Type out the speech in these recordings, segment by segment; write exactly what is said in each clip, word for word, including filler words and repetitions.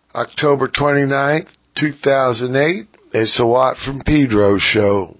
October twenty-ninth, two thousand eight. It's the Watt from Pedro show.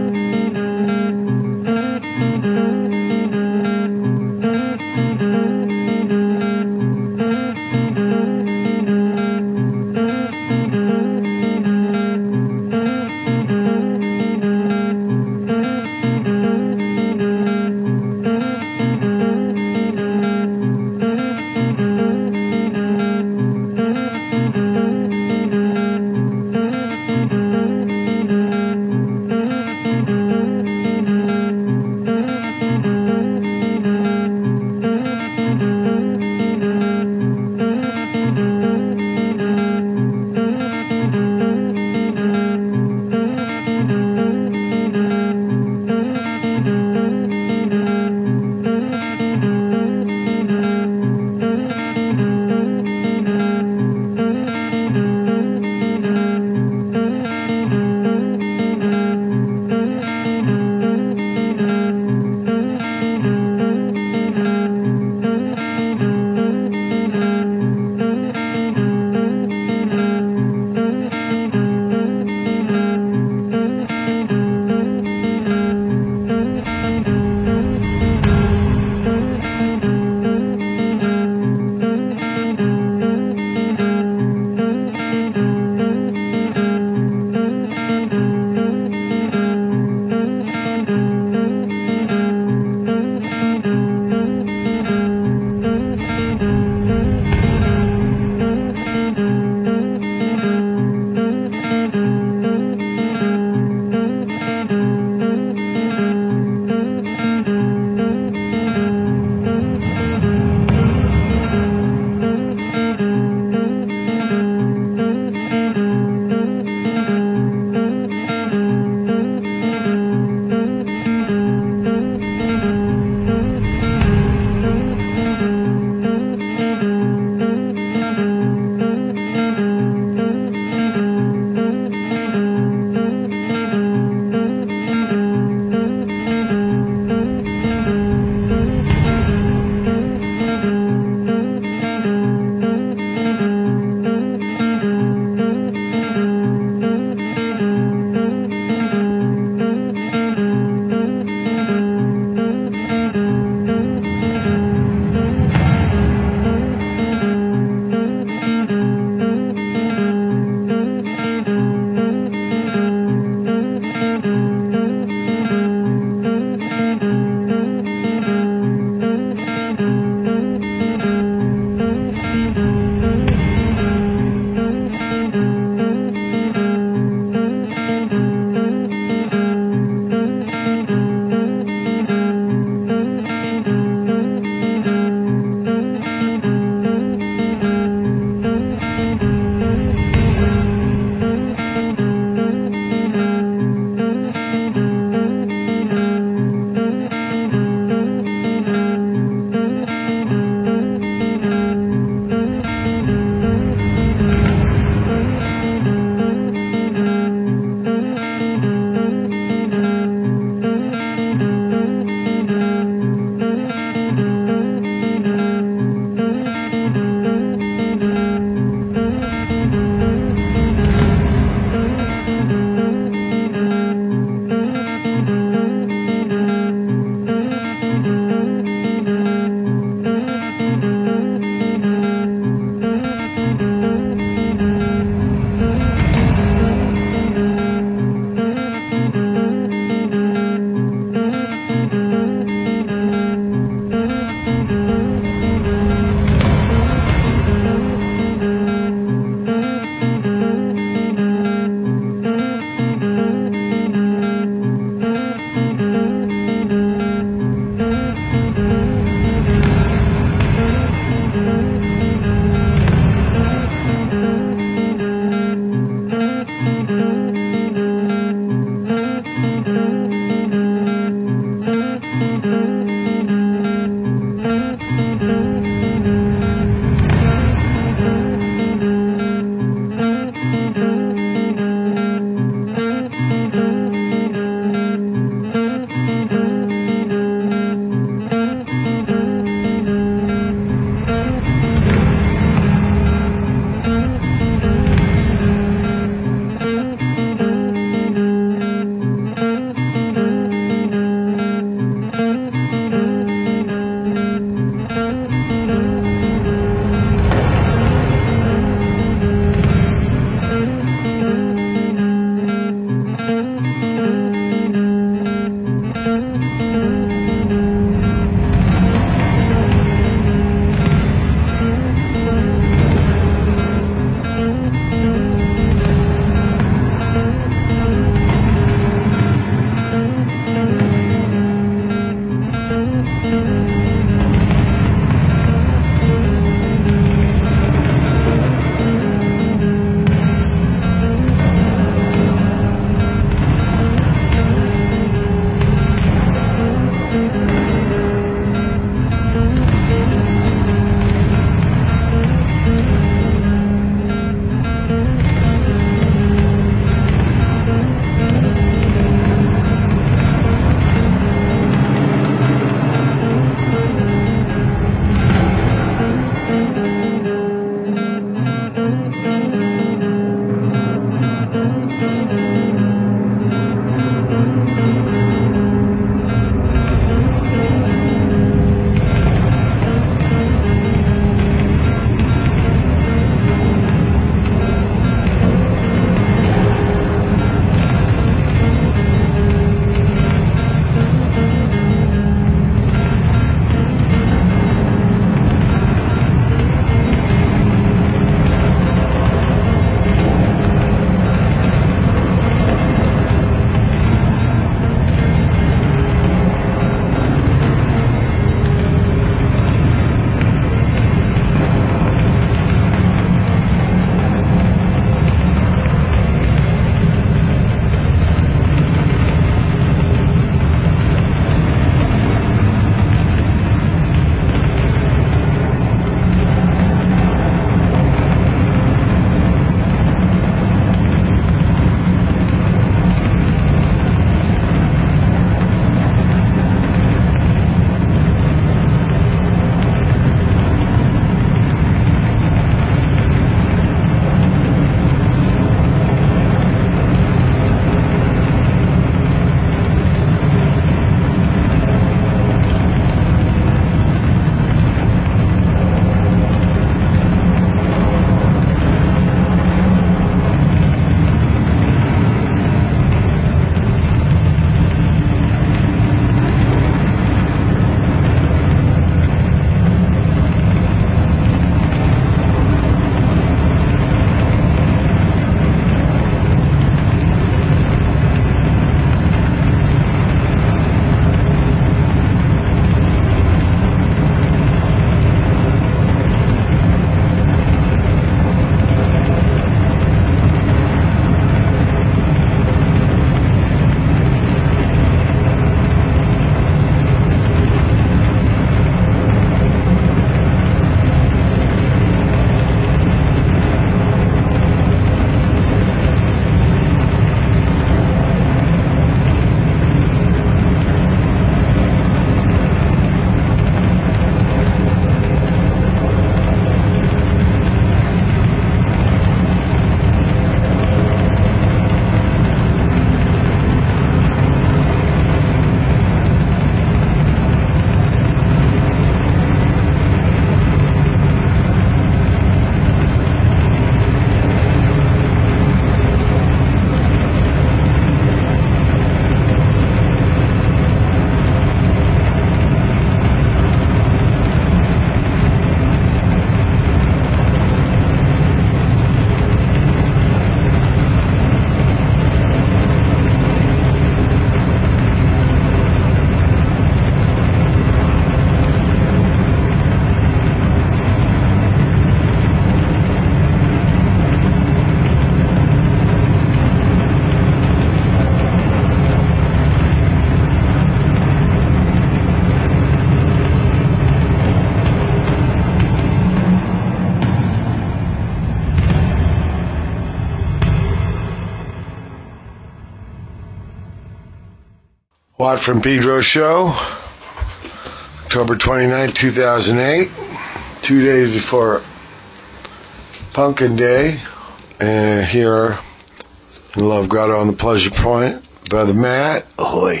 Watt from Pedro Show, October twenty-ninth, two thousand eight, two days before Pumpkin Day, and here in Love Grotto on the Pleasure Point, Brother Matt, ahoy,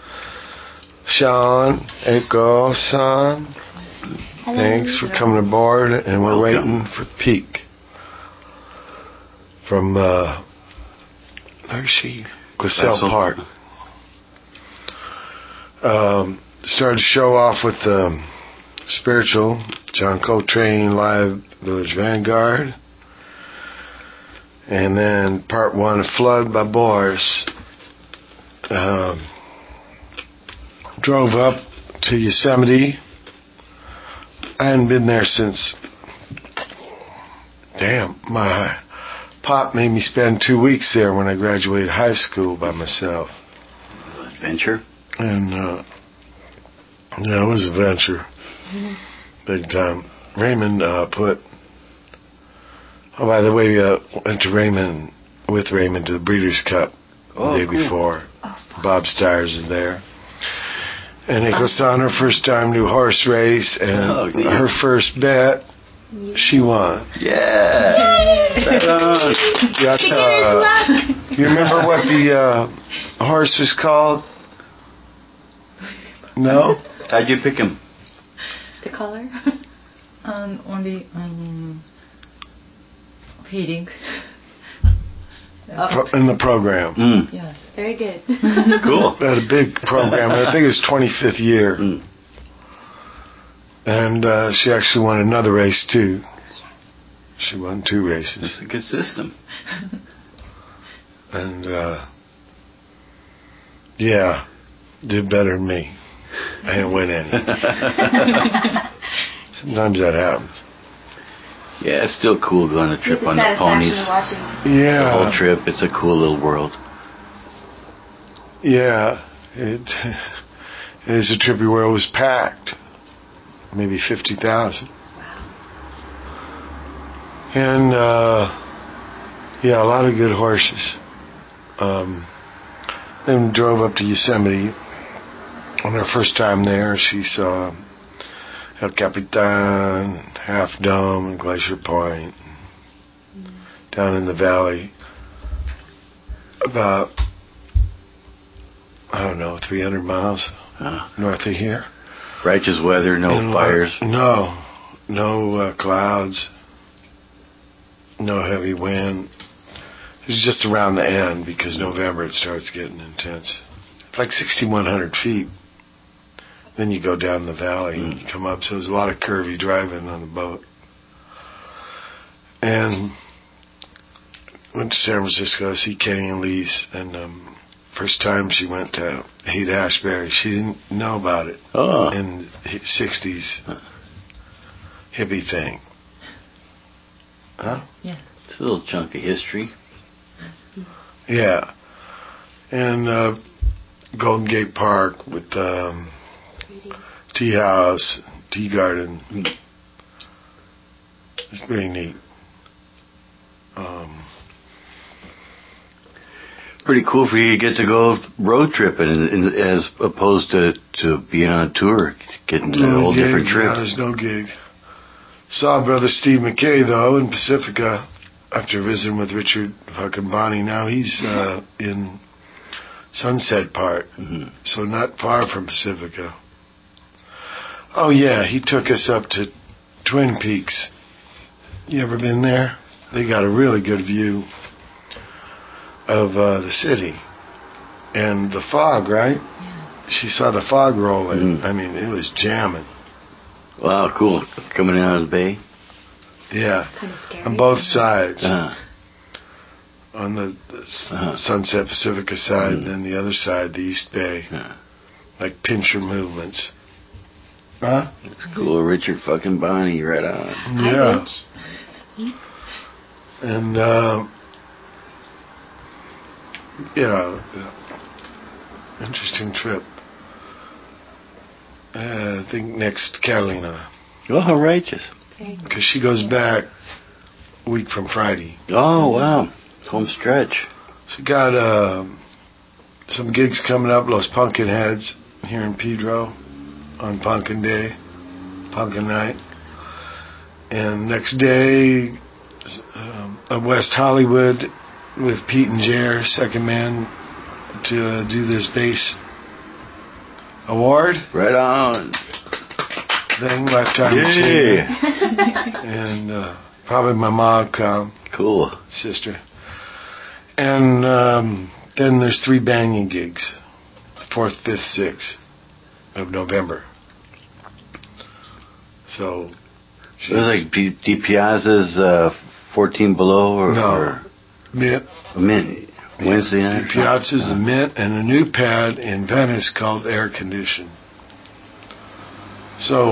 Sean, Echo, Son, thanks for coming aboard, and we're Welcome. waiting for Peak from, uh, where's she? Glassell Park. Um, started the show off with um, Spiritual, John Coltrane, Live Village Vanguard. And then part one, Flood by Boris. Um, drove up to Yosemite. I hadn't been there since, damn, my pop made me spend two weeks there when I graduated high school by myself. Adventure? And, uh, yeah, it was a venture. Big time. Raymond, uh, put, oh, by the way, we uh, went to Raymond, with Raymond to the Breeders' Cup oh, the day cool. before. Oh, Bob Stires is there. And it was on her first time to horse race, and oh, her first bet, she won. Yeah! Right on. Got, uh, you remember what the uh, horse was called? No? How'd you pick him? The color? um, only um, feeding. Pro- in the program. Mm. Yes, very good. Cool. They had a big program. I think it was twenty-fifth year. Mm. And uh, she actually won another race, too. She won two races. It's a good system. And, uh, yeah, did better than me. I didn't win any. Sometimes that happens. Yeah, it's still cool going a trip the on the ponies. Yeah. The whole trip, it's a cool little world. Yeah. It, it is a trippy world. It was packed. Maybe fifty thousand. And, uh, yeah, a lot of good horses. Um, then drove up to Yosemite. On her first time there, she saw El Capitan, Half Dome, and Glacier Point. Mm. Down in the valley, about, I don't know, three hundred miles huh. north of here. Righteous weather, no and fires. Uh, no, no uh, clouds, no heavy wind. It was just around the end because November it starts getting intense. It's like sixty-one hundred feet. Then you go down the valley mm. and you come up. So there's a lot of curvy driving on the boat. And went to San Francisco to see Kenny and Lise. And um, first time she went to Haight-Ashbury, she didn't know about it oh. in the sixties hippie thing. Huh? Yeah. It's a little chunk of history. Yeah. And uh, Golden Gate Park with um, tea house, tea garden. It's pretty neat. Um, pretty cool for you to get to go road tripping in, in, as opposed to, to being on tour, getting to a whole gig, different trip. No, there's no gig. Saw brother Steve McKay, though, in Pacifica after visiting with Richard fucking Bonney. Now he's uh, in Sunset Park, mm-hmm. so not far from Pacifica. Oh, yeah, he took us up to Twin Peaks. You ever been there? They got a really good view of uh, the city. And the fog, right? Yeah. She saw the fog rolling. Mm. I mean, it was jamming. Wow, cool. Coming out of the bay? Yeah. Kind of scary. On both sides. Uh-huh. On the, the uh-huh. Sunset Pacifica side, mm. and the other side, the East Bay. Uh-huh. Like pincher movements. Huh? That's cool. Richard fucking Bonney, right on. Yeah. And, um, yeah, yeah. Interesting trip. Uh, I think next Catalina. Oh, how righteous. Because she goes back a week from Friday. Oh, wow. Home stretch. She got a some gigs coming up, Los Punkin Heads here in Pedro on Punkin Day, Punkin Night. And next day, um, at West Hollywood with Pete and Jer, second man, to uh, do this bass award. Right on. Thing, Lifetime Yeah. Achievement. And uh, probably my mom come. Cool. Sister. And um, then there's three Banyan gigs. fourth, fifth, sixth of November. So... It was like D, D Piazza's uh, fourteen Below or... No. or Mint. Mint. Wednesday night? D Piazza's, the Mint, and a new pad in Venice called Air Condition. So,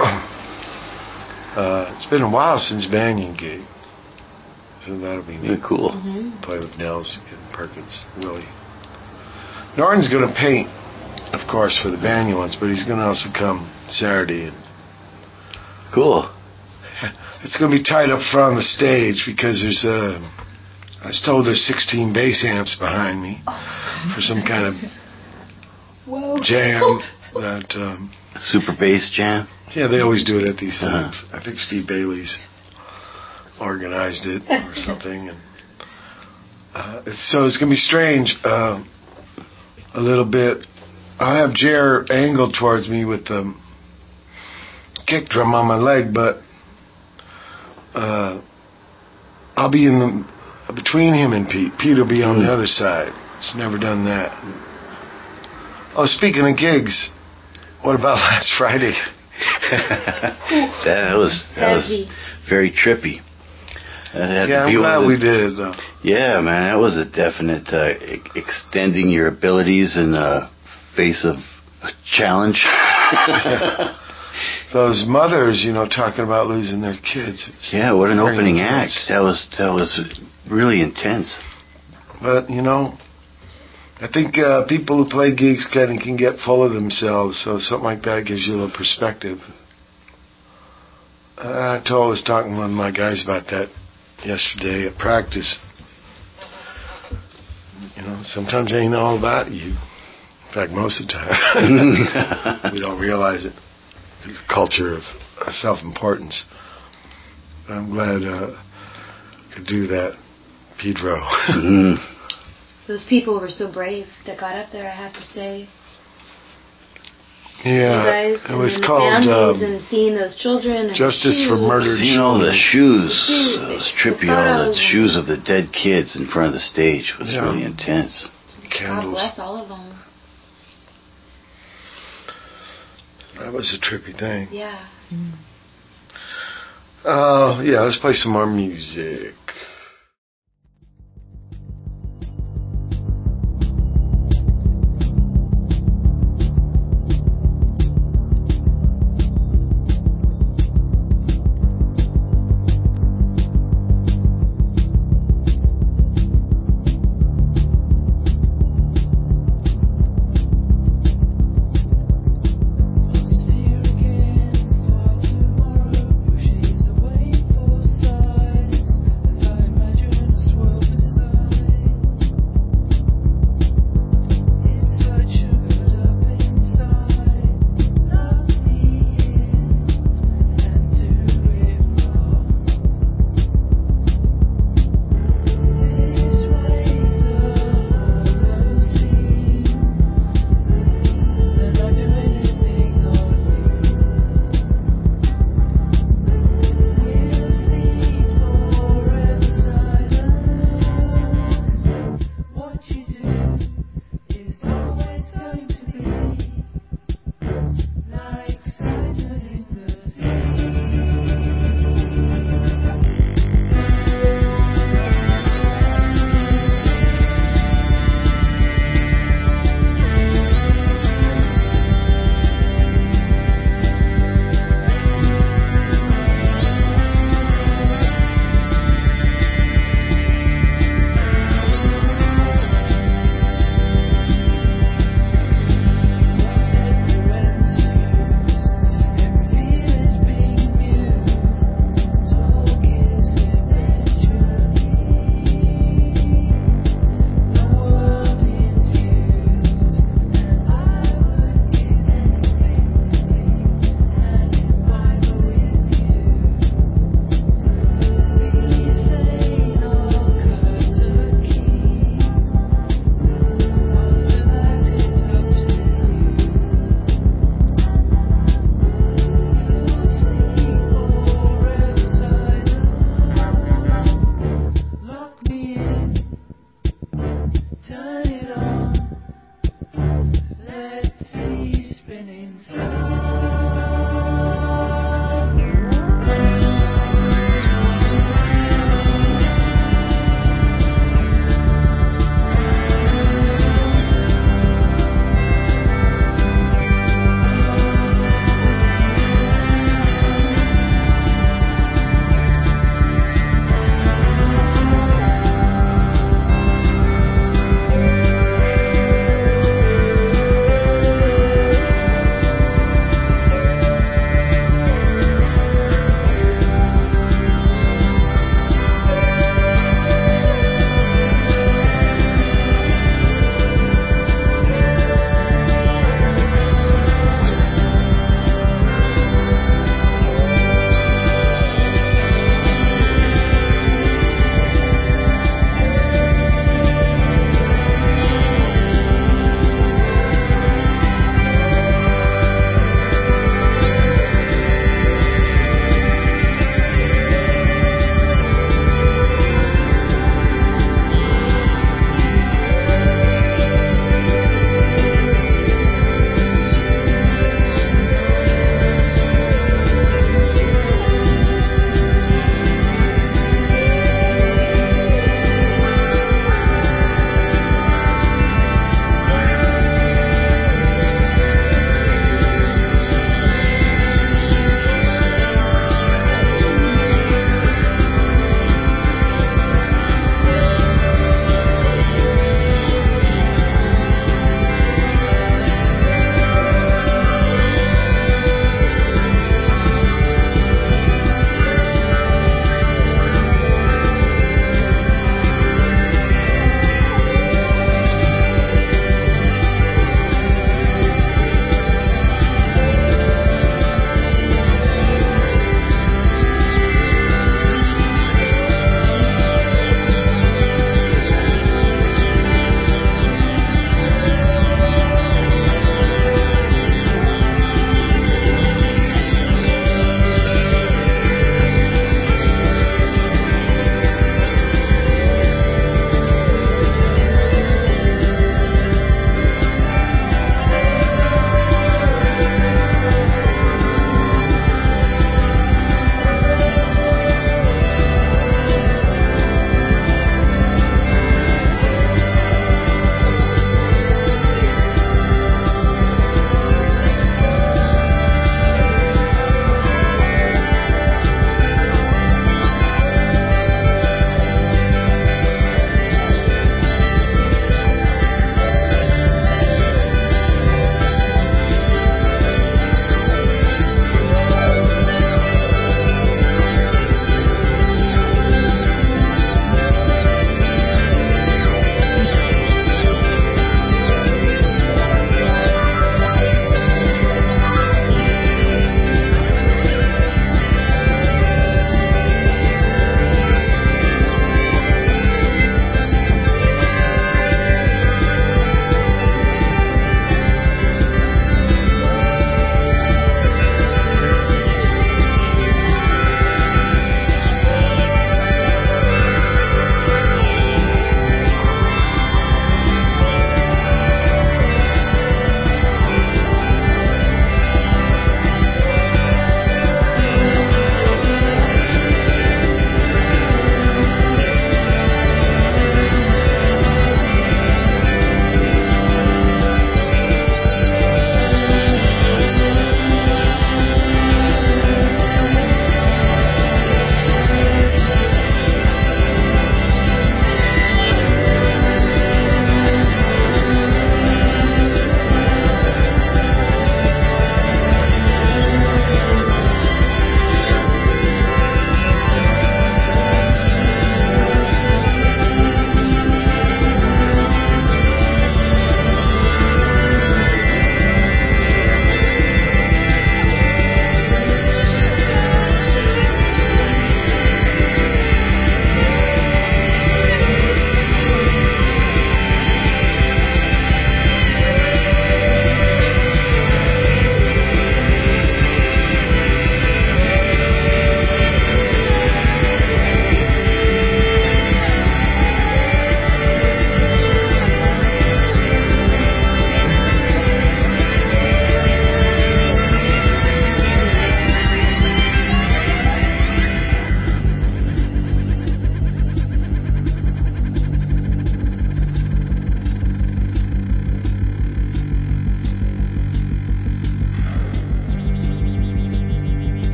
uh, it's been a while since Banyan gig. So that'll be neat. Yeah, cool. Mm-hmm. Play with Nels and Perkins, Willie. Norton's going to paint, of course, for the Banyan ones, but he's going to also come Saturday. And Cool. it's going to be tied up front on the stage because there's a... I was told there's sixteen bass amps behind me for some kind of Whoa. jam that... Um, Super bass jam? yeah, they always do it at these Uh-huh. things. I think Steve Bailey's organized it or something. And uh, it's, so it's going to be strange uh, a little bit. I have Jer angled towards me with the kick drum on my leg, but uh, I'll be in the between him and Pete. Pete will be on Mm. the other side. He's never done that. Oh, speaking of gigs, what about last Friday? that was that was Heavy. very trippy. That had Yeah, to I'm be one glad of the- we did it though. Yeah, man, that was a definite uh, e- extending your abilities in the face of a challenge. Those mothers, you know, talking about losing their kids. Yeah, what an Very opening intense. act. That was that was really intense. But, you know, I think uh, people who play gigs kind of can get full of themselves, so something like that gives you a little perspective. Uh, I told, I was talking to one of my guys about that yesterday at practice. You know, sometimes they ain't all about you. In fact, most of the time. We don't realize it. It's a culture of uh, self-importance. But I'm glad uh, I could do that, Pedro. Mhm. Those people were so brave that got up there, I have to say. Yeah, You guys, it was and the called families um, and seeing those children. And Justice the for shoes. Murdered Seeing all the shoes, The shoes, it was the trippy. All the photos. shoes of the dead kids in front of the stage was Yeah. really intense. God candles. bless all of them. That was a trippy thing. Yeah. Uh, yeah, let's play some more music. She's away for sighs as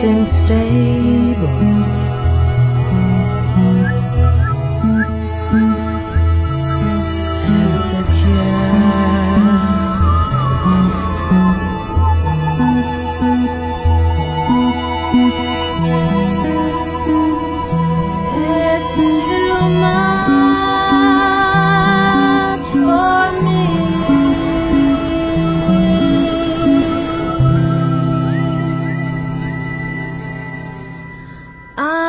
nothing stable. Have the cure. I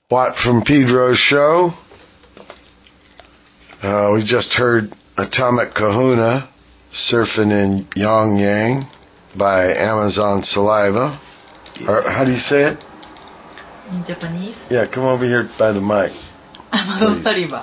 Watt from Pedro's show. Uh, we just heard Atomic Kahuna, Surfing in Yang Yang by Amazon Saliva. Or, how do you say it? In Japanese? Yeah, come over here by the mic. Amazon Saliva.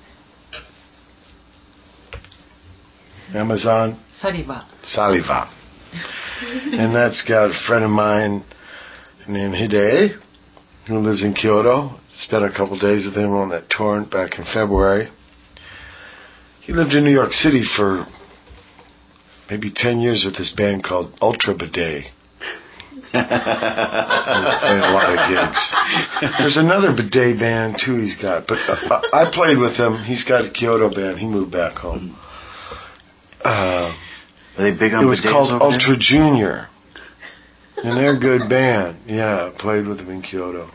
Amazon Saliva. Saliva. And that's got a friend of mine named Hide, who lives in Kyoto. Spent a couple days with him on that tour back in February. He lived in New York City for maybe ten years with this band called Ultra Bidet. They played a lot of gigs. There's another bidet band too he's got, but uh, I played with him. He's got a Kyoto band. He moved back home. Uh, Are they big on it was bidets called over Ultra there? Junior, and they're a good band. Yeah, I played with them in Kyoto.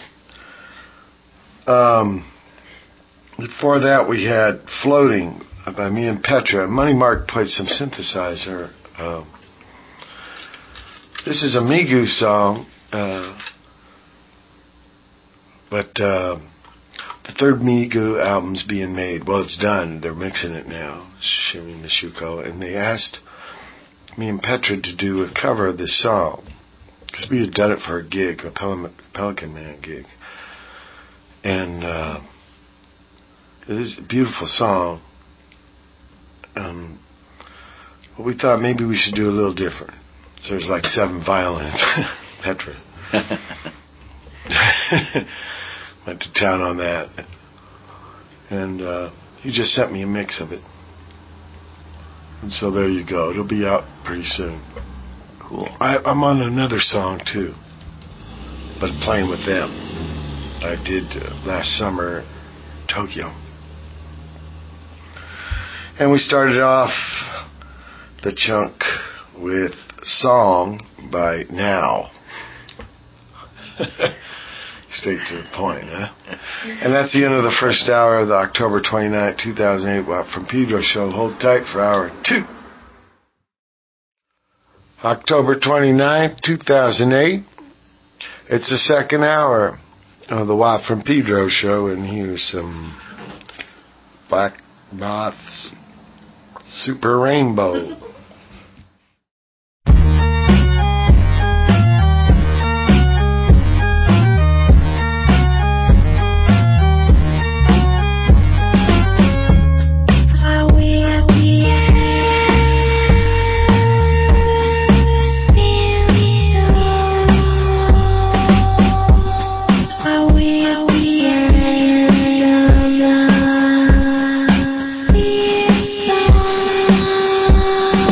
Um, before that, we had Floating by me and Petra. Money Mark played some synthesizer. Um, this is a Migu song, uh, but uh, the third Migu album's being made. Well, it's done. They're mixing it now, Shimi Mishuko, and they asked me and Petra to do a cover of this song because we had done it for a gig, a Pel- Pelican Man gig, and uh, it is a beautiful song. Um, but we thought maybe we should do a little different. So there's like seven violins. Petra went to town on that, and uh, he just sent me a mix of it. And so there you go. It'll be out pretty soon. Cool. I, I'm on another song too, but playing with them. I did uh, last summer, Tokyo. And we started off the chunk with Song by Now. Straight to the point, huh? And that's the end of the first hour of the October twenty-ninth, two thousand eight Watt from Pedro show. Hold tight for hour two. October twenty-ninth, two thousand eight. It's the second hour of the Watt from Pedro show, and here's some Black Moth's Super Rainbow. Thank you.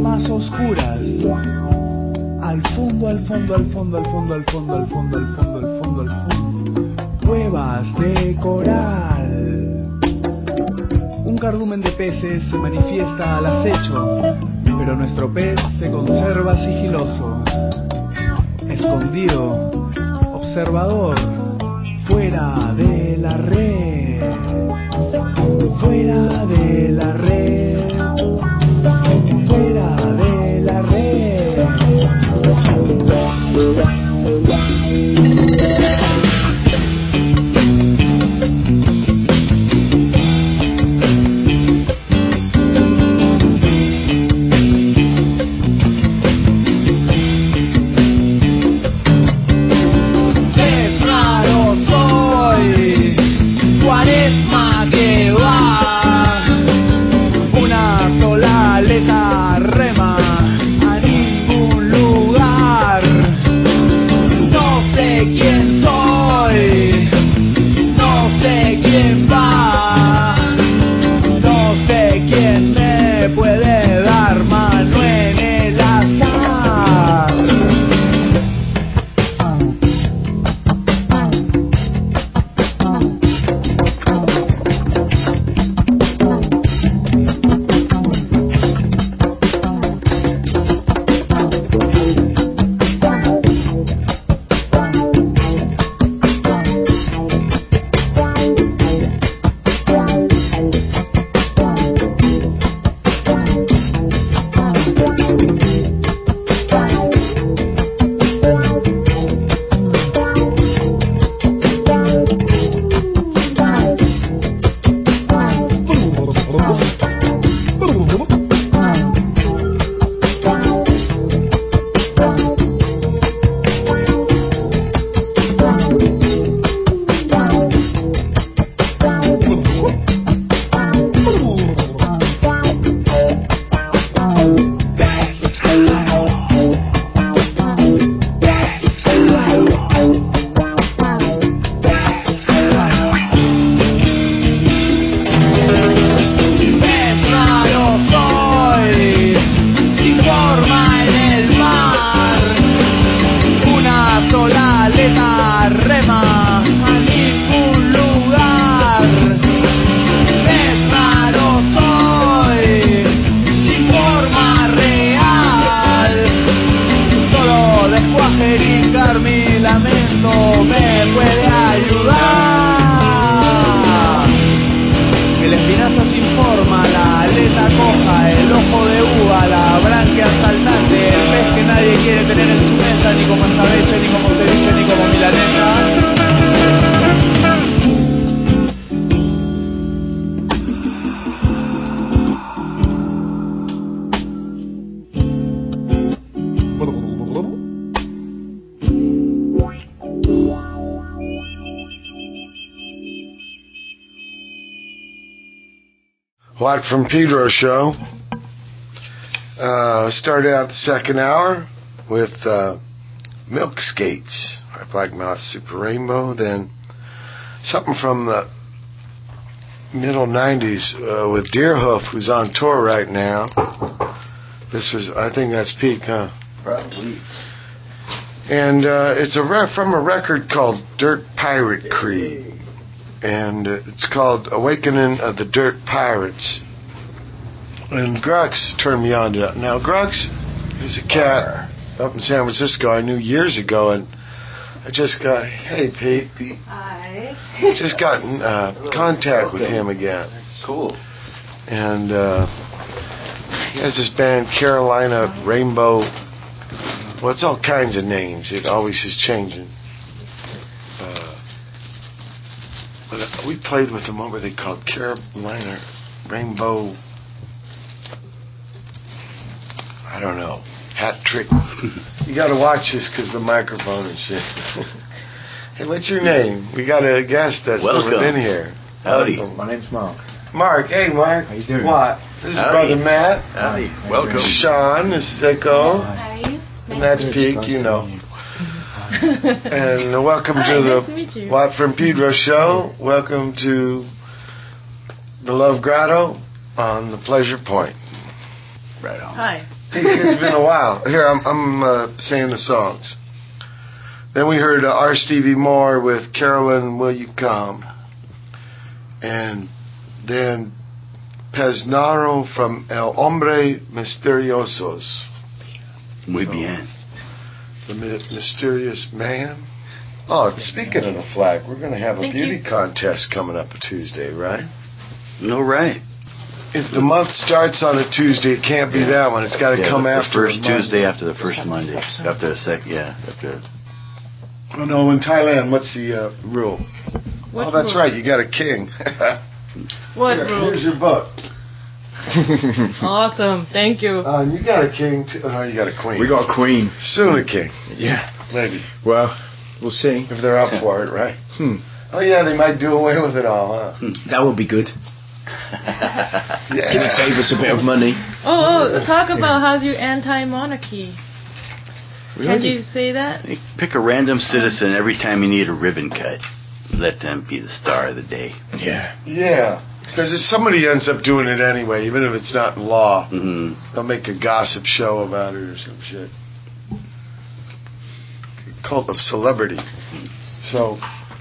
más oscuras. Al fondo, al fondo, al fondo, al fondo, al fondo, al fondo, al fondo, al fondo, al fondo. Cuevas de coral. Un cardumen de peces se manifiesta al acecho, pero nuestro pez se conserva sigiloso, escondido, observador, fuera de la red, fuera de la red, fuera de la red. Watt from Pedro show. Uh, started out the second hour with uh, Milk Skates by Black Mouth Super Rainbow. Then something from the middle nineties uh, with Deerhoof, who's on tour right now. This was, I think that's peak, huh? Probably. And uh, it's a ref from a record called Dirt Pirate Creed. And uh, it's called Awakening of the Dirt Pirates. And Grux turned me on to that. Now, Grux is a cat up in San Francisco I knew years ago, and I just got, hey, Pete. Pete. Hi. Just got in uh, contact with him again. Cool. And uh, he has this band, Carolina Rainbow. Well, it's all kinds of names. It always is changing. Uh, but we played with them. What were they called? Carolina Rainbow. I don't know. Hat Trick. You got to watch this because the microphone and shit. Hey, what's your name? We got a guest that's Welcome. in here. Howdy. Welcome. My name's Mark. Mark. Hey, Mark. How you doing? What? This is Howdy. Brother Matt. Howdy. Hi. Welcome. Sean. This is Echo. How are you? And that's Good, Peak, nice you to know. meet you. And uh, welcome Hi, to nice the to meet you. Watt from Pedro show. Welcome to the Love Grotto on the Pleasure Point. Right on. Hi. It's been a while. Here, I'm, I'm uh, saying the songs. Then we heard uh, R. Stevie Moore with Carolyn, Will You Come? And then Peznaro from El Hombre Misteriosos. Muy So, bien. The mi- mysterious man. Oh, speaking of the flag, we're going to have a Thank beauty you. contest coming up Tuesday, right? No, right. If the month starts on a Tuesday, it can't be that one. It's got to Yeah, come the after first a Monday. Tuesday after the first Monday. After the second, yeah. After. Oh no, in Thailand, what's the uh, rule? What oh, that's rule? right. You got a king. What Here, rule? Here's your book. Awesome. Thank you. Uh, you got a king too. Oh, no, you got a queen. We got a queen. Soon a king. Yeah. Maybe. Well, we'll see. If they're up for it, right? Hmm. Oh yeah, they might do away with it all, huh? That would be good. Yeah. It'll save us a bit of money. Oh, oh, talk about how's your anti-monarchy. Can you say that? Pick a random citizen every time you need a ribbon cut. Let them be the star of the day. Yeah. Yeah. Because if somebody ends up doing it anyway, even if it's not in law, Mm-hmm. they'll make a gossip show about it or some shit. Cult of celebrity. So,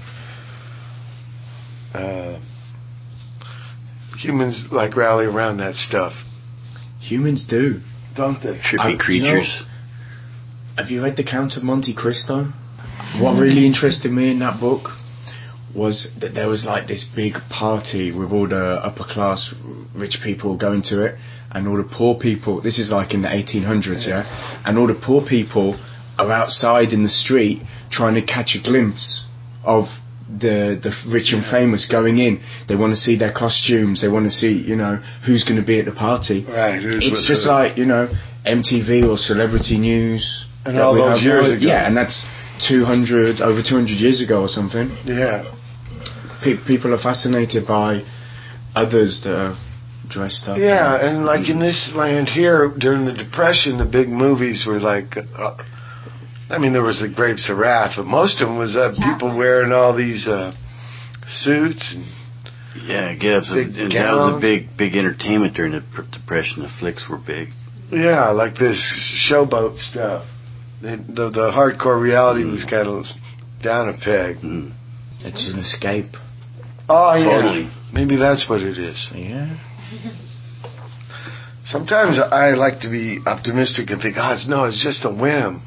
uh, humans like rally around that stuff, Humans do. don't they? Trippy I- creatures. Have you read The Count of Monte Cristo? What really interested me in that book was that there was like this big party with all the upper class rich people going to it, and all the poor people, this is like in the eighteen hundreds, yeah, and all the poor people are outside in the street trying to catch a glimpse of the the rich and famous going in. They want to see their costumes, they want to see, you know, who's going to be at the party. Right. Who's It's with just the- like, you know, M T V or Celebrity News. And that all we those have years now. ago. Yeah, and that's two hundred, over two hundred years ago or something. Yeah. Pe- people are fascinated by others that are dressed up. Yeah, and like in this land here, during the Depression, the big movies were like, uh, I mean, there was the Grapes of Wrath, but most of them was uh, people wearing all these uh, suits. And Yeah, Gibbs. Big And that was gowns. a big, big entertainment during the pr- Depression. The flicks were big. yeah, like this showboat stuff. The, the, the hardcore reality Mm. was kind of down a peg. Mm. It's an escape. Oh, yeah. Totally. Maybe that's what it is. Yeah. Sometimes I like to be optimistic and think, oh, it's, no, it's just a whim.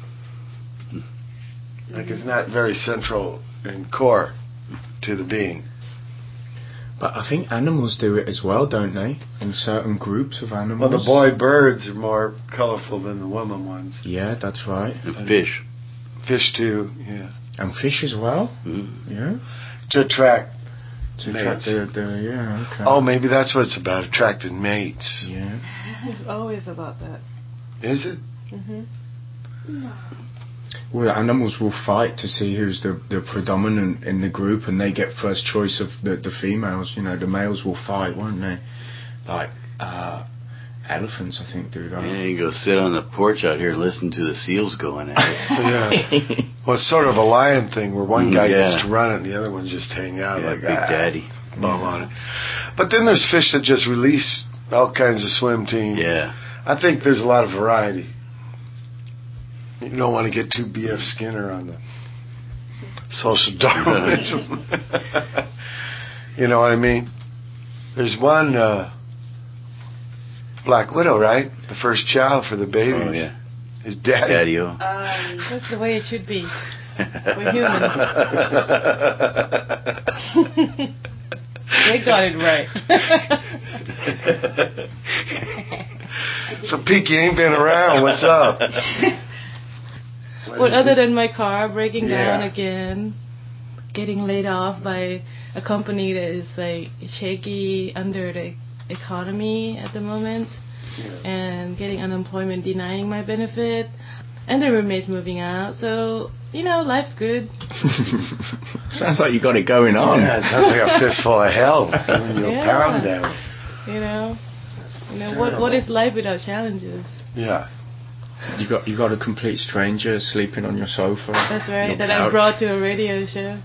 Like it's not very central and core to the being. But I think animals do it as well, don't they? In certain groups of animals. Well, the boy birds are more colorful than the woman ones. Yeah, that's right. And fish. Fish too, yeah. And fish as well. Mm. Yeah. To attract To attract mates. the, the yeah. Okay. Oh, maybe that's what it's about, attracting mates. Yeah. It's always about that. Is it? Mm-hmm. Well, animals will fight to see who's the, the predominant in the group, and they get first choice of the, the females. You know, the males will fight, won't they? Like uh, elephants, I think, do that. Yeah, you go sit on the porch out here and listen to the seals going at it. Yeah. Well, it's sort of a lion thing where one Mm, guy yeah. gets to run it and the other one just hang out Yeah, like Big ah, Daddy. bum on it. But then there's fish that just release all kinds of swim team. Yeah. I think there's a lot of variety. You don't want to get too B F Skinner on the social Darwinism. You know what I mean? There's one uh, Black Widow, right? The first child for the babies. Oh, yeah. His daddy. Daddy-o. Um, That's the way it should be. We're humans. They got it right. So, Pete, you ain't been around. What's up? Well, other than my car breaking down Yeah. again, getting laid off by a company that is like shaky under the economy at the moment, Yeah. and getting unemployment denying my benefit, and the roommates moving out. So, you know, life's good. Sounds like you got it going on. Yeah, it sounds like a fistful of hell giving you a Yeah. pound down. You know, you know It's what what terrible. is life without challenges? Yeah. You got you got a complete stranger sleeping on your sofa. That's right. your That I couch. brought to a radio show.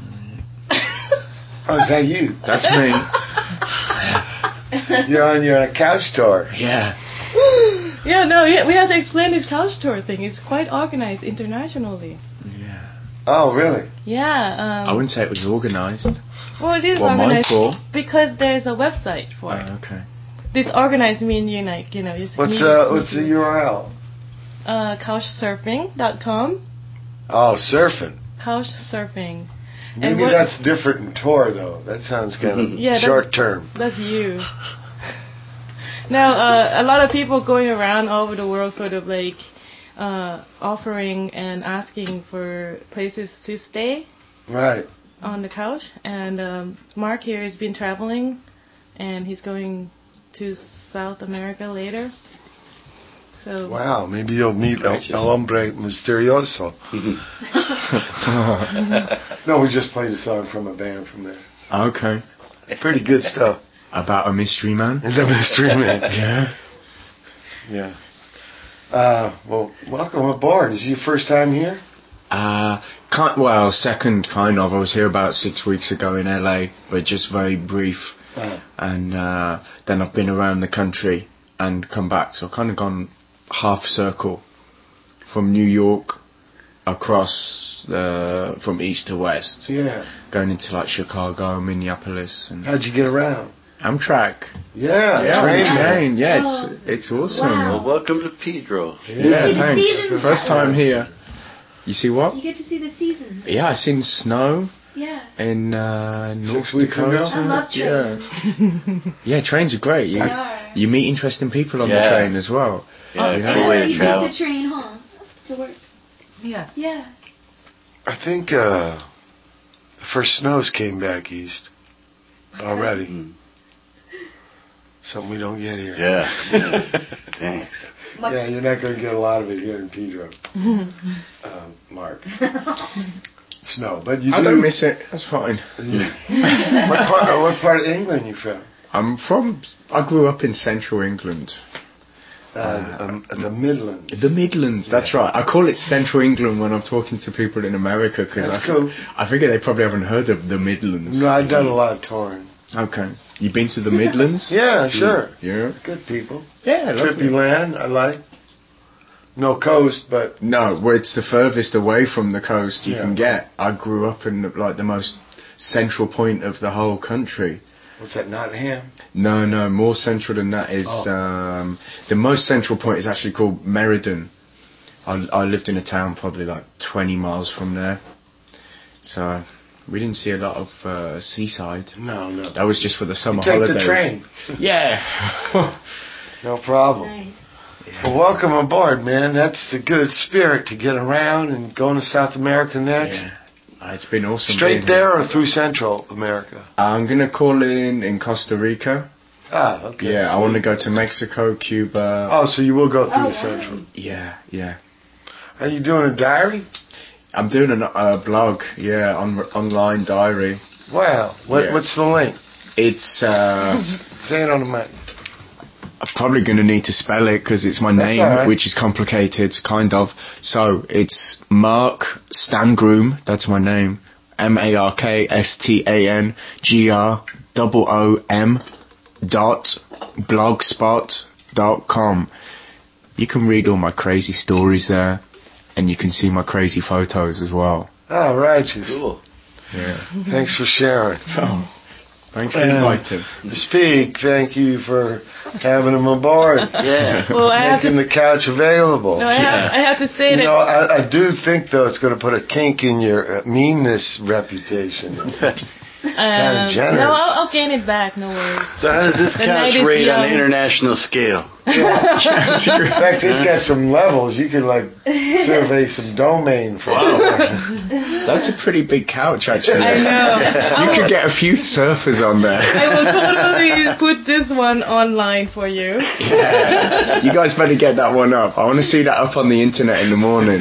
Oh, is that you? That's me. You're on your couch tour. Yeah. Yeah, no, yeah, we have to explain this couch tour thing. It's quite organized internationally. Yeah. Oh, really? Yeah. Um, I wouldn't say it was organised. Well, it is Well, organized mindful. because there's a website for it. Oh, okay. This organized meaning, like, you know, just What's meet- uh, what's the U R L? Uh, couchsurfing dot com. Oh, surfing. Couchsurfing. Maybe what- that's different in tour, though. That sounds kind of Yeah, that's- short term. That's you. Now, uh, a lot of people going around all over the world sort of like uh, offering and asking for places to stay Right. on the couch. And um, Mark here has been traveling, and he's going to South America later. So Wow, maybe you'll meet El, Gracious. El Hombre Misterioso. No, we just played a song from a band from there. Okay. Pretty good stuff. About a mystery man? And the Mystery Man. Yeah. Yeah. Uh, well, welcome aboard. Is it your first time here? Uh, kind, well, second kind of. I was here about six weeks ago in L A, but just very brief. Uh, And uh, then I've been around the country and come back. So I've kind of gone half circle from New York across uh, from east to west, yeah. going into like Chicago, Minneapolis, and How'd you get around? Amtrak. Yeah, Yeah, train. on the train. Yeah, it's Oh, it's awesome. wow. Well, welcome to Pedro. Yeah, Yeah. Good to thanks. see them. First time here. You see what? You get to see the season. Yeah, I seen snow Yeah. in uh, North weeks ago? Dakota. I love Yeah, trains. yeah, trains are great. You They are. you meet interesting people on Yeah. the train as well. Yeah, Oh, cool yeah, way to you travel. take the train home to work. yeah. Yeah. I think uh, the first snows came back east already. Mm. Something we don't get here. Yeah. Thanks. Yeah, you're not going to get a lot of it here in Pedro, uh, Mark. Snow, but you I do. don't miss it. That's fine. what, part, uh, what part of England you from? I'm from. I grew up in central England, Uh, um, the Midlands. the Midlands. That's Yeah. right. I call it central England when I'm talking to people in America because I, That's cool. I figure they probably haven't heard of the Midlands. No, I've done a lot of touring. Okay, you been to the Midlands? Yeah, sure. Yeah. Good people. Yeah, Trippy lovely. land, I like. No coast, but No, well, it's the furthest away from the coast you Yeah. can get. I grew up in like the most central point of the whole country. what's that, Nottingham? No, no, more central than that is Oh. um, the most central point is actually called Meriden. I, I lived in a town probably like twenty miles from there, so we didn't see a lot of uh, seaside. No, no. That was just for the summer Take holidays. the train. Yeah. No problem. Nice. Well, welcome aboard, man. That's a good spirit to get around and going to South America next. Yeah. Uh, It's been awesome. Straight being there here. or through Central America? I'm gonna call in in Costa Rica. Ah, okay. Yeah, I want to go to Mexico, Cuba. Oh, so you will go through Oh, the wow. Central. Yeah, yeah. Are you doing a diary? I'm doing a uh, blog. Yeah, on online diary. Wow. What, Yeah. What's the link? It's uh, Say it on the mic. I'm probably going to need to spell it because it's my That's name, all right. which is complicated, kind of. So it's Mark Stangroom. That's my name. M A R K S T A N G R O O M dot blogspot dot com. You can read all my crazy stories there, and you can see my crazy photos as well. Oh, righteous. Cool. Yeah. Thanks for sharing. Oh, thanks for And inviting. to speak, thank you for having him aboard. Yeah. Well, I have Making to. the couch available. No, I have, I have to say You that. know, I, I do think, though, it's going to put a kink in your uh, meanness reputation. Um, generous. no, I'll, I'll gain it back. No worries. So how does this The night couch is rate on young. the international scale? In fact, it's got some levels. You can, like, survey some domain for That's a pretty big couch, actually. I know. You could get a few surfers on there. I will totally put this one online for you. Yeah. You guys better get that one up. I want to see that up on the internet in the morning.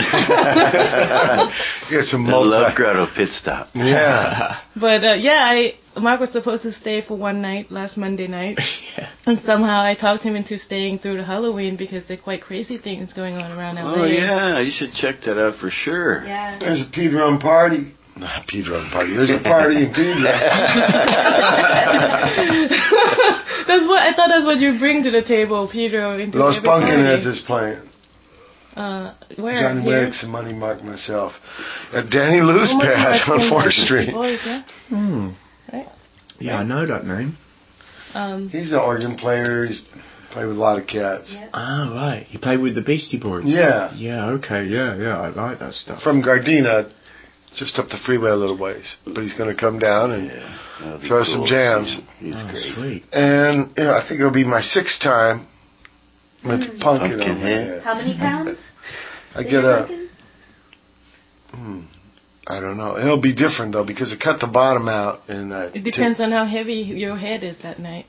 Get some The multi. Love Grotto pit stop. Yeah. But uh, yeah, I Mark was supposed to stay for one night last Monday night, Yeah. and somehow I talked him into staying through the Halloween because there are quite crazy things going on around L A. Oh yeah, you should check that out for sure. Yeah. There's a Pedron party. Not Pedron party. There's a party in Pedron. That's what I thought. That's what you bring to the table, Pedro. Into Los every party. Pumpkinheads is playing. Uh, where? Johnny Here? Wicks and Money Mark myself. At Danny Lou's Oh my pad God, on fourth like Street. Boys, yeah? Hmm. Right? Yeah, I know that name. Um, He's an organ player. He's played with a lot of cats. Yep. Ah, right. He played with the Beastie Boys. Yeah. Yeah, okay, yeah, yeah, I like that stuff. From Gardena, just up the freeway a little ways. But he's going to come down and Yeah, that'd be throw cool some to jams. see him. He's Oh, great. sweet. And you know, I think it'll be my sixth time with Mm. pumpkin on my Pumpkinhead. head. How many pounds? I Is get your a. pumpkin? Hmm, I don't know. It'll be different though because I cut the bottom out and I. it depends on how heavy your head is that night.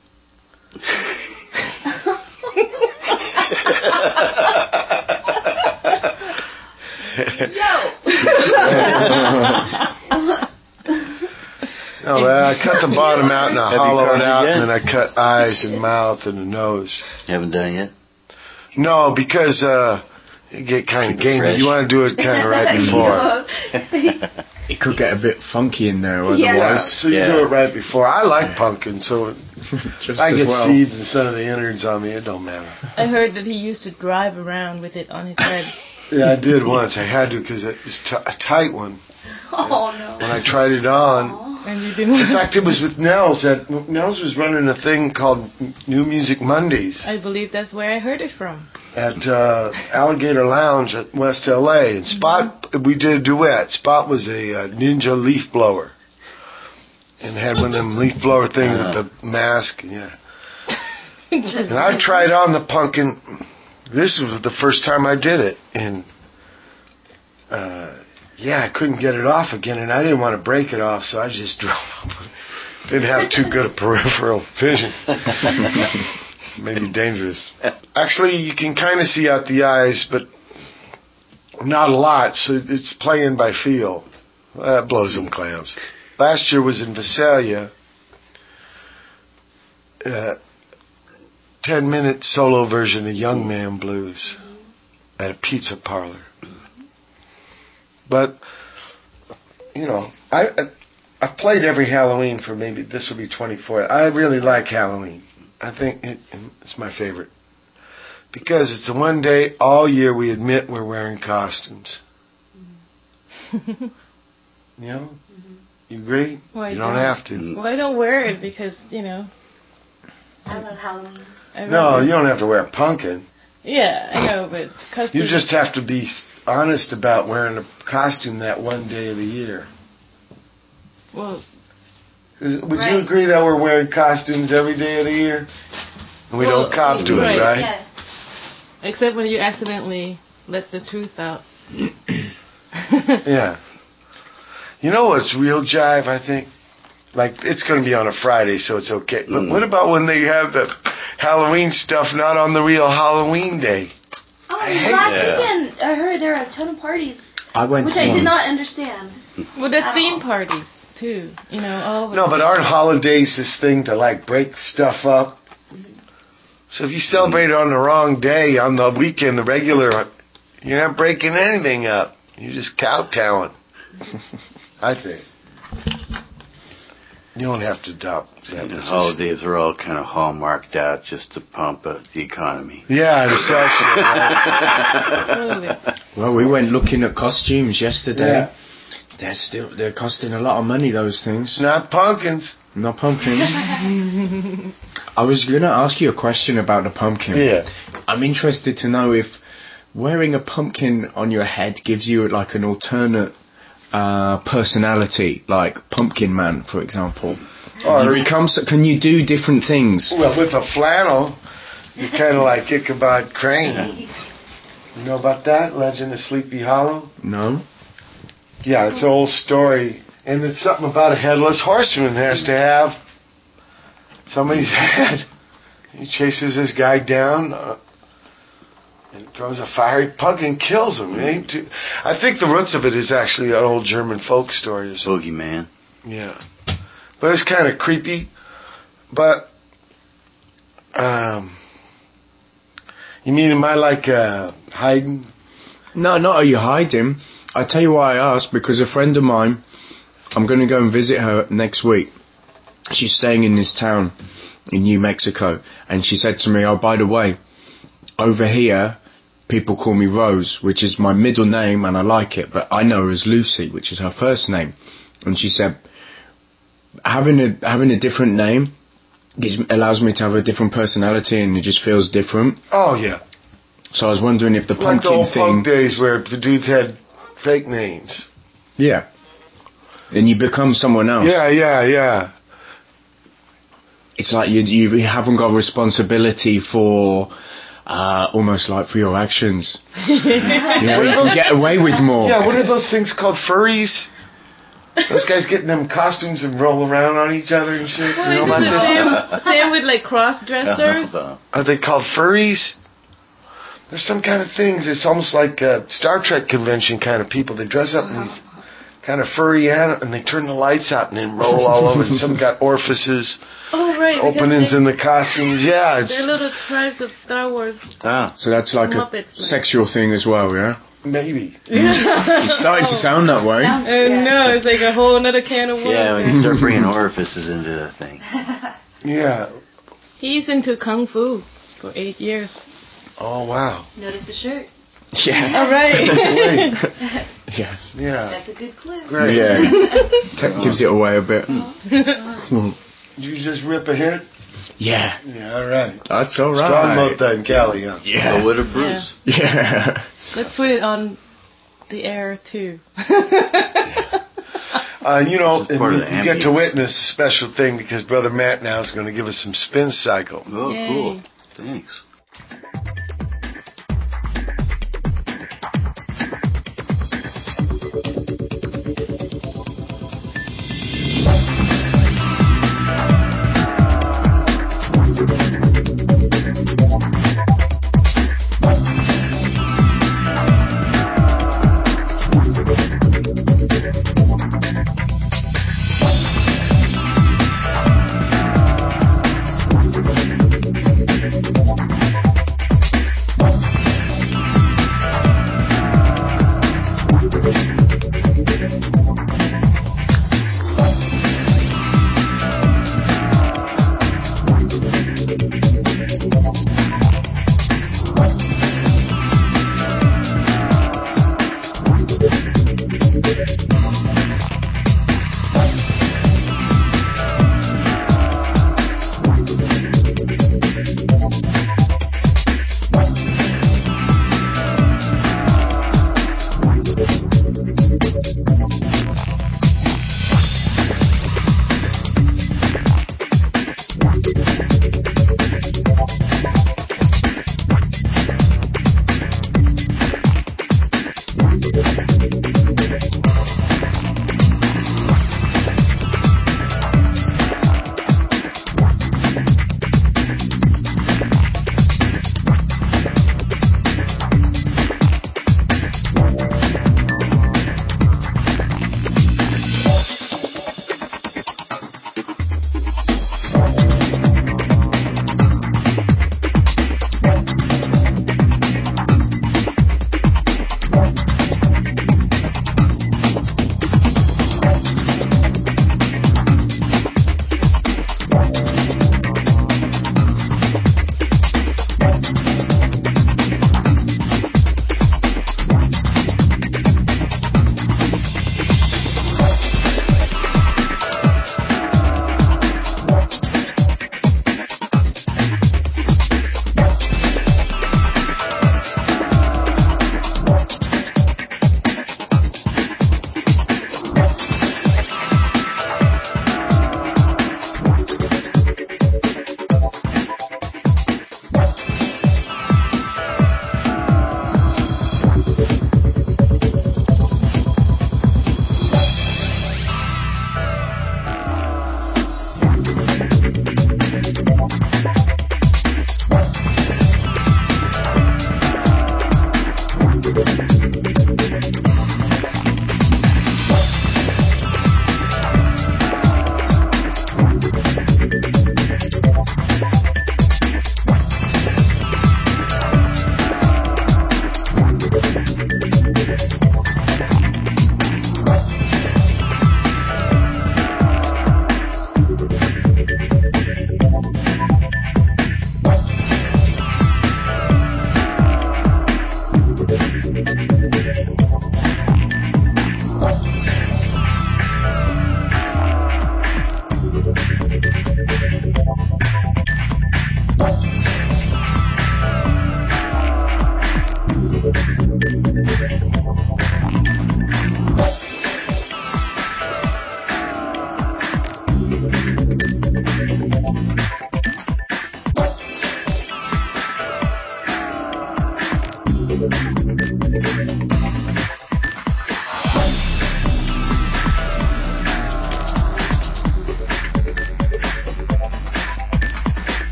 No, man, I cut the bottom out and I Have you hollow cut it it out, yet? and then I cut eyes and mouth and the nose. You haven't done it yet? No, because uh, you get kind of Keep it gamey. fresh. You want to do it kind of right before. It could get a bit funky in there Yeah. Yeah, otherwise. so you Yeah. do it right before. I like pumpkin, so Just I as get well. seeds and some of the innards on me. It don't matter. I heard that he used to drive around with it on his head. Yeah, I did once. I had to because it was t- a tight one. Oh no. When I tried it on. Aw. And you didn't. In fact, it was with Nels. That Nels was running a thing called New Music Mondays I believe that's where I heard it from. at uh, Alligator Lounge at West L A. And Spot, we did a duet. Spot was a uh, ninja leaf blower, and had one of them leaf blower things with the mask. Yeah. And I tried on the pumpkin. This was the first time I did it, and uh, yeah, I couldn't get it off again, and I didn't want to break it off, so I just drove up. Didn't have too good a peripheral vision. Maybe dangerous. Actually, you can kind of see out the eyes, but not a lot, so it's playing by feel. That blows some clamps. Last year was in Visalia. Uh, ten-minute solo version of Young Man Blues at a pizza parlor. But, you know, I, I I've played every Halloween for maybe, this will be twenty-four. I really like Halloween. I think it, it's my favorite. Because it's the one day all year we admit we're wearing costumes. You know? You agree? Well, you I don't don't. have to. Well, I don't wear it because, you know. I love Halloween. I No, rather- you don't have to wear a pumpkin. Yeah, I know, but custom. You just have to be honest about wearing a costume that one day of the year. Well, Is- Would Right. you agree that we're wearing costumes every day of the year? And we Well, don't cop to right. it, right? Yeah. except when you accidentally let the truth out. Yeah. You know what's real jive, I think? Like, it's going to be on a Friday, so it's okay. But Mm. what about when they have the Halloween stuff not on the real Halloween day? Oh, I hate last that. weekend I heard there are a ton of parties, I went which to I one. did not understand. Well, there's At theme all. parties too. You know, all over No, but aren't holidays this thing to, like, break stuff up? So if you celebrate it on the wrong day, on the weekend, the regular, you're not breaking anything up. You're just kowtowing. I think. You don't have to adopt that The position. holidays are all kind of hallmarked out just to pump up the economy. Yeah, to sell shit, right? Absolutely. Well, we went looking at costumes yesterday. Yeah. They're still they're costing a lot of money. Those things. Not pumpkins. Not pumpkins. I was gonna ask you a question about the pumpkin. Yeah. I'm interested to know if wearing a pumpkin on your head gives you like an alternate uh, personality, like Pumpkin Man, for example. Or- you become. so- Can you do different things? Well, with a flannel, you're kind of like Ichabod Crane. You know about that? Legend of Sleepy Hollow? No. Yeah, it's an old story. And it's something about a headless horseman has to have somebody's head. He chases this guy down uh, and throws a fiery pumpkin, kills him. It ain't too, I think the roots of it is actually an old German folk story or something. Boogeyman. Yeah. But it's kind of creepy. But, um, you mean, am I like uh, hiding? No, not are you hiding. I tell you why I asked, because a friend of mine, I'm going to go and visit her next week. she's staying in this town in New Mexico, and she said to me, "Oh, by the way, over here, people call me Rose, which is my middle name, and I like it, but I know her as Lucy, which is her first name." And she said, having a having a different name gives, allows me to have a different personality, and it just feels different. Oh, yeah. So I was wondering if the like pumpkin the old thing... punk days where the dudes had fake names. Yeah. And you become someone else. Yeah, yeah, yeah. It's like you you haven't got responsibility for... Uh, almost like for your actions. You know, you can get away with more. Yeah, what are those things called? Furries? Those guys get in them costumes and roll around on each other and shit. Well, you know it's about the this? same, same with like cross-dressers. Are they called furries? There's some kind of things. It's almost like a Star Trek convention kind of people. They dress up in these kind of furry animals, and they turn the lights out and then roll all over. And some got orifices, Oh, right. openings they, in the costumes. Yeah, it's they're little tribes of Star Wars. Ah. So that's like Muppets, a like- sexual thing as well, yeah? maybe. It's starting to sound that way. Sounds- Uh, yeah. no, it's like a whole other can of worms. Yeah, when you start bringing orifices into the thing. Yeah. He's into kung fu for eight years. Oh wow. Notice the shirt. Yeah. All right. Wait. Yeah. Yeah. That's a good clue. Great. Yeah. That gives it away a bit. Did you just rip a hit? Yeah. Yeah. All right. That's all right. Strong mouth then, Cali. Huh? Yeah. So would a Bruce. Yeah. Let's put it on the air too. Uh, you know, It's and part you, of the you get to ambient. witness a special thing because Brother Matt now is going to give us some spin cycle. Oh, Yay. cool. Thanks.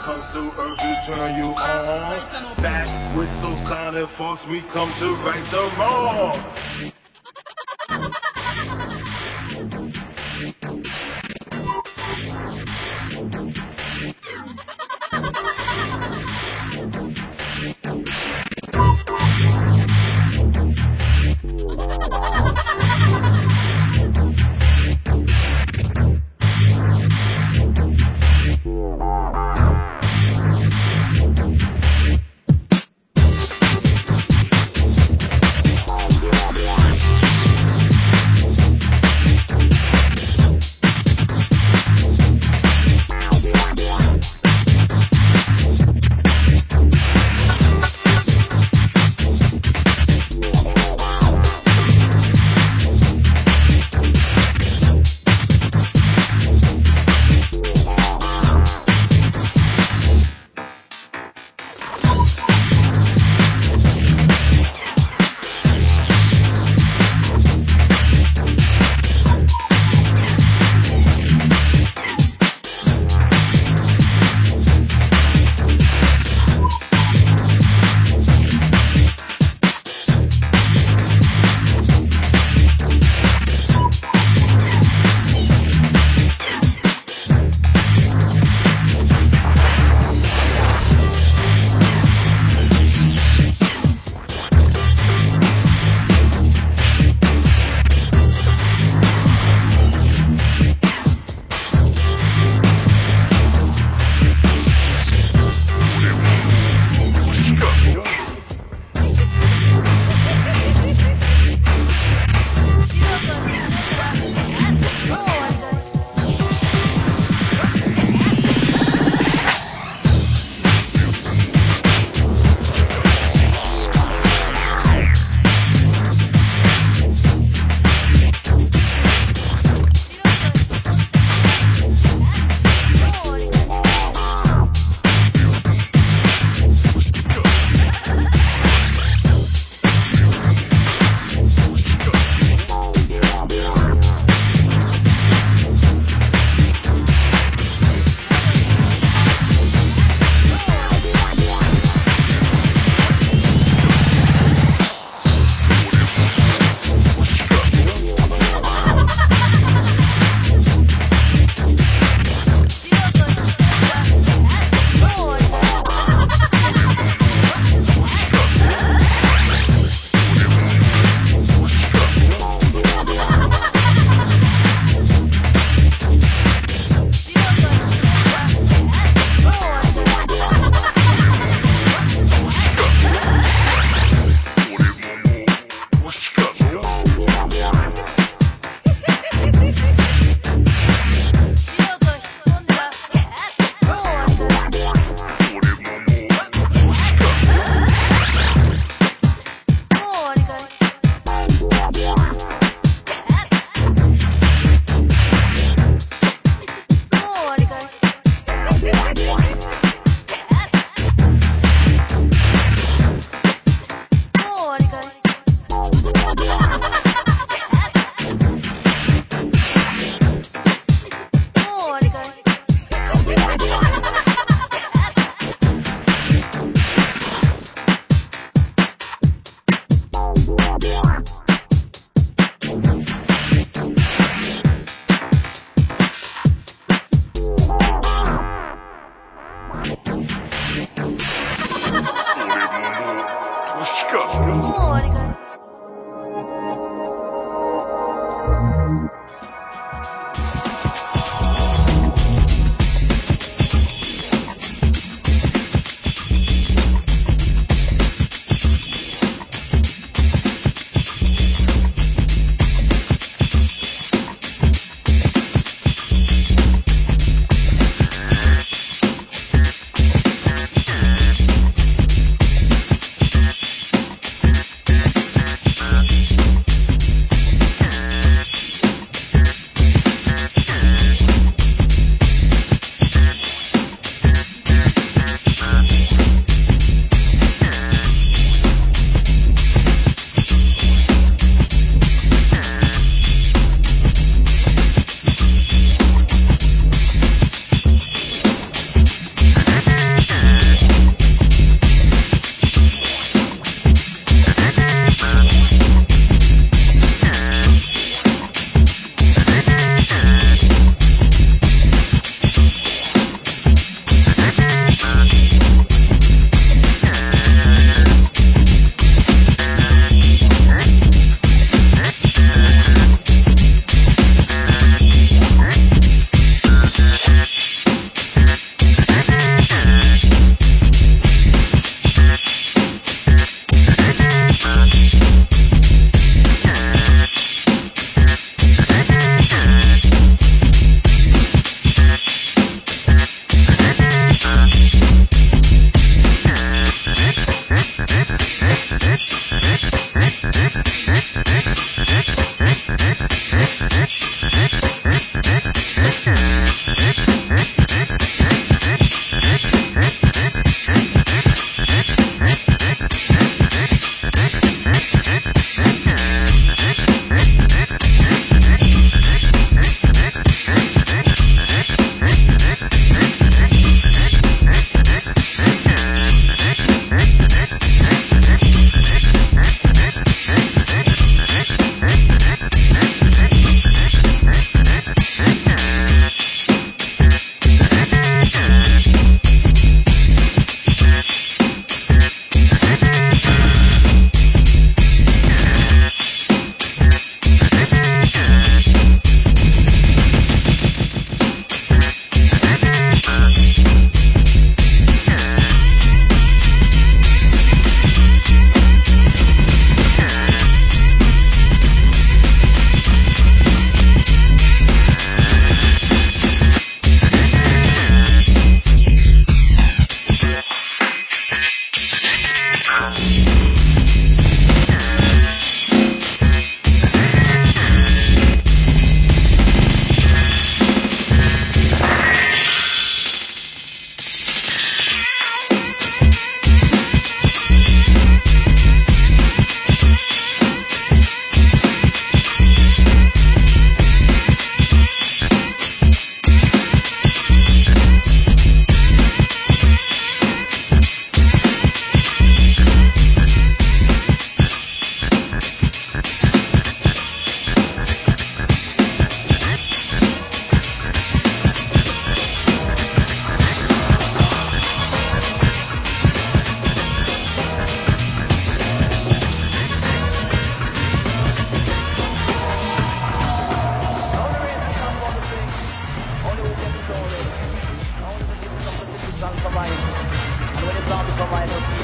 comes to earth to turn you on. Back whistle sonic force, we come to right the wrong.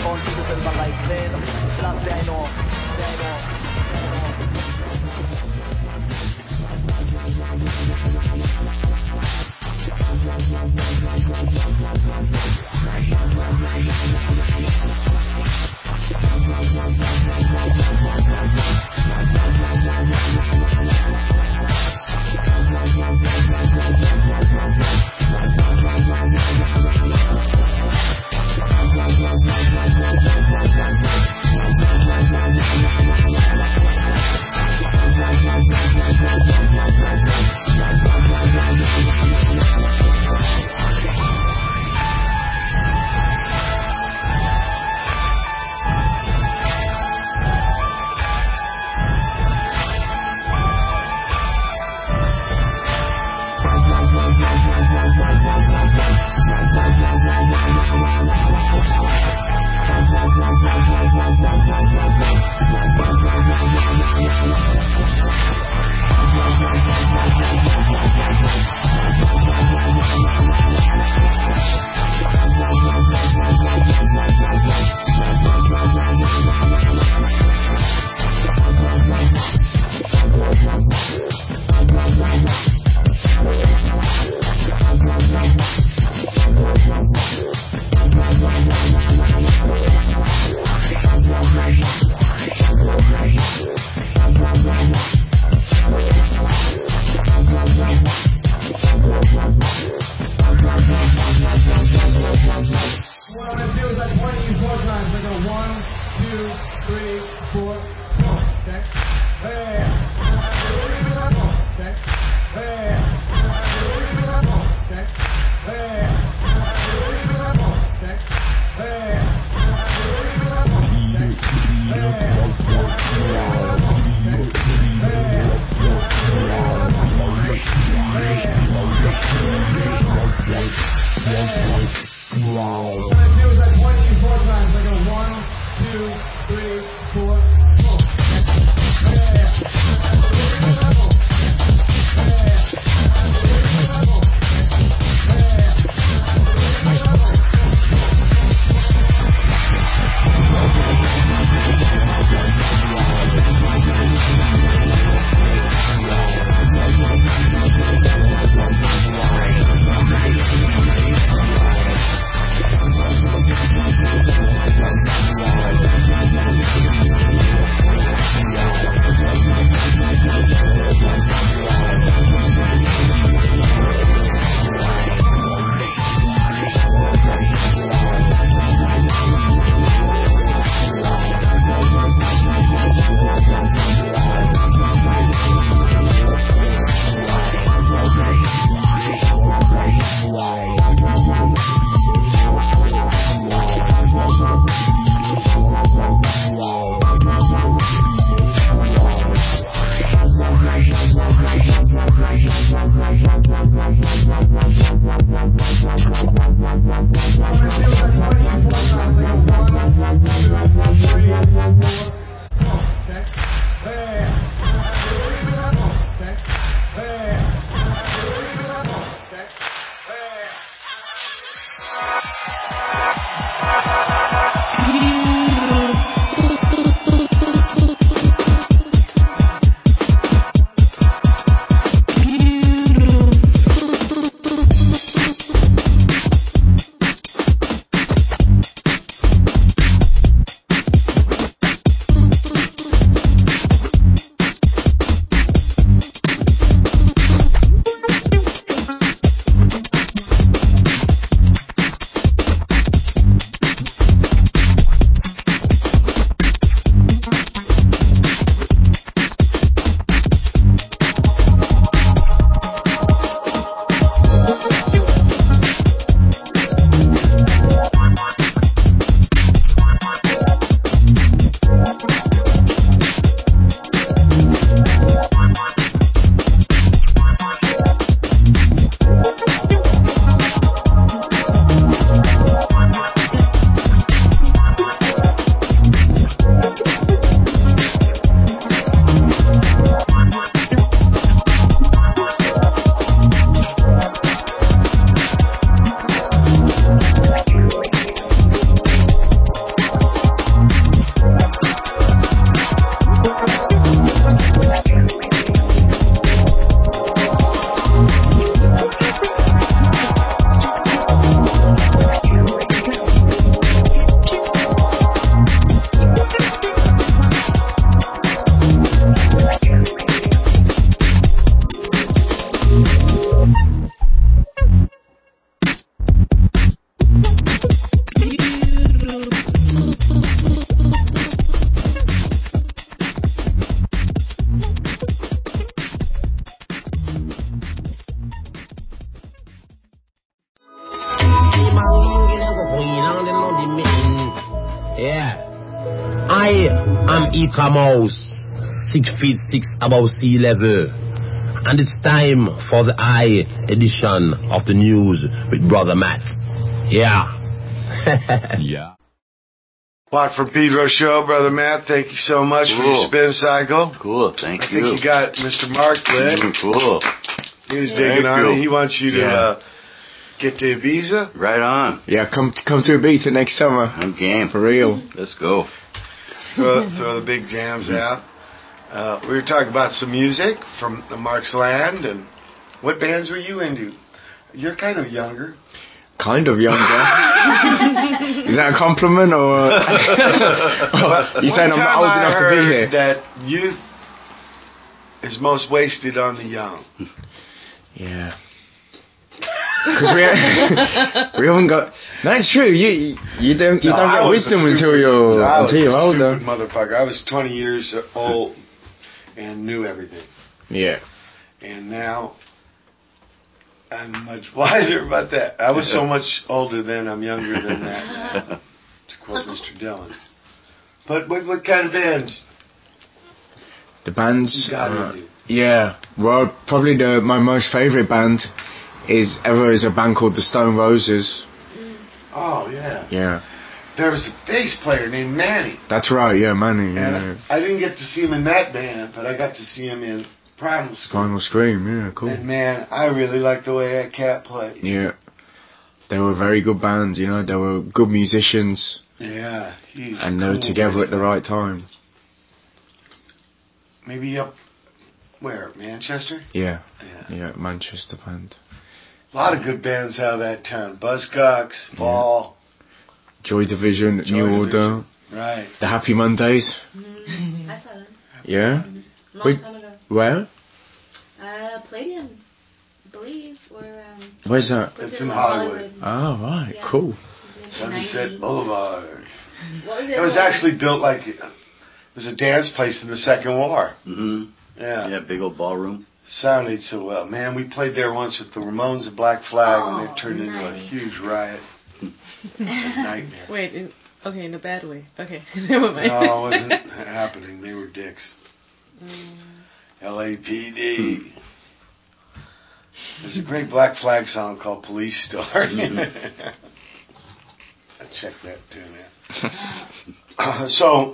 on to the river like then. Love then off, then off, then off. Thank you. I am Ika Mouse, six feet six above sea level. And it's time for the I edition of the news with Brother Matt. Yeah. Yeah. Watt from Pedro Show, Brother Matt. Thank you so much Cool. for your spin cycle. Cool, thank I you. think you got Mister Mark lit. Mm, cool. He was Thank digging on you. it. He wants you to Yeah. uh, get to Ibiza. Right on. Yeah, come come to Ibiza next summer. I'm game. For real. Let's go. Throw, throw the big jams out. Uh, we were talking about some music from the Mark's Land, and what bands were you into? You're kind of younger. Kind of younger. Is that a compliment or? You saying I'm not old I enough to be heard here? that youth is most wasted on the young. Yeah. Because we, we haven't got. No, it's true. You you don't you No, don't I get was a wisdom stupid- until you're I was until you're a older. stupid motherfucker. I was twenty years old and knew everything, Yeah. and now I'm much wiser about that. I was so much older then. I'm younger than that now, to quote Mister Dillon. But what what kind of bands? The bands. You got uh, into? yeah. Well, probably the my most favourite band is ever is a band called the Stone Roses. Oh yeah. Yeah. There was a bass player named Manny. That's right. Yeah, Manny. Yeah. And I didn't get to see him in that band, but I got to see him in Primal Scream. Primal Scream. Yeah. Cool. And man, I really like the way that cat plays. Yeah. They were a very good band. You know, they were good musicians. Yeah, he's And they were cool together bass at the player. right time. Maybe up where? Manchester? Yeah. Yeah. Yeah. Manchester band. A lot of good bands out of that town. Buzzcocks, Fall. Joy Division, Joy New Division. Order, Right. the Happy Mondays. Mm, I saw them. Yeah. Long Wait. time ago. Where? Uh, Palladium, I believe, or um. Where's that? was It's it in like Hollywood. Oh right, Yeah. cool. nineteen ninety. Sunset Boulevard. What was it? It was like? actually built like it was a dance place in the Second War. Mm-hmm. Yeah. Yeah, big old ballroom. Sounded so well. Man, we played there once with the Ramones and Black Flag, Oh, and it turned into a nice. huge riot. A nightmare. Wait, in, okay, in a bad way. Okay, never mind. No, it wasn't happening. They were dicks. Mm. L A P D. There's a great Black Flag song called Police Star. I checked that too, man. Uh, so,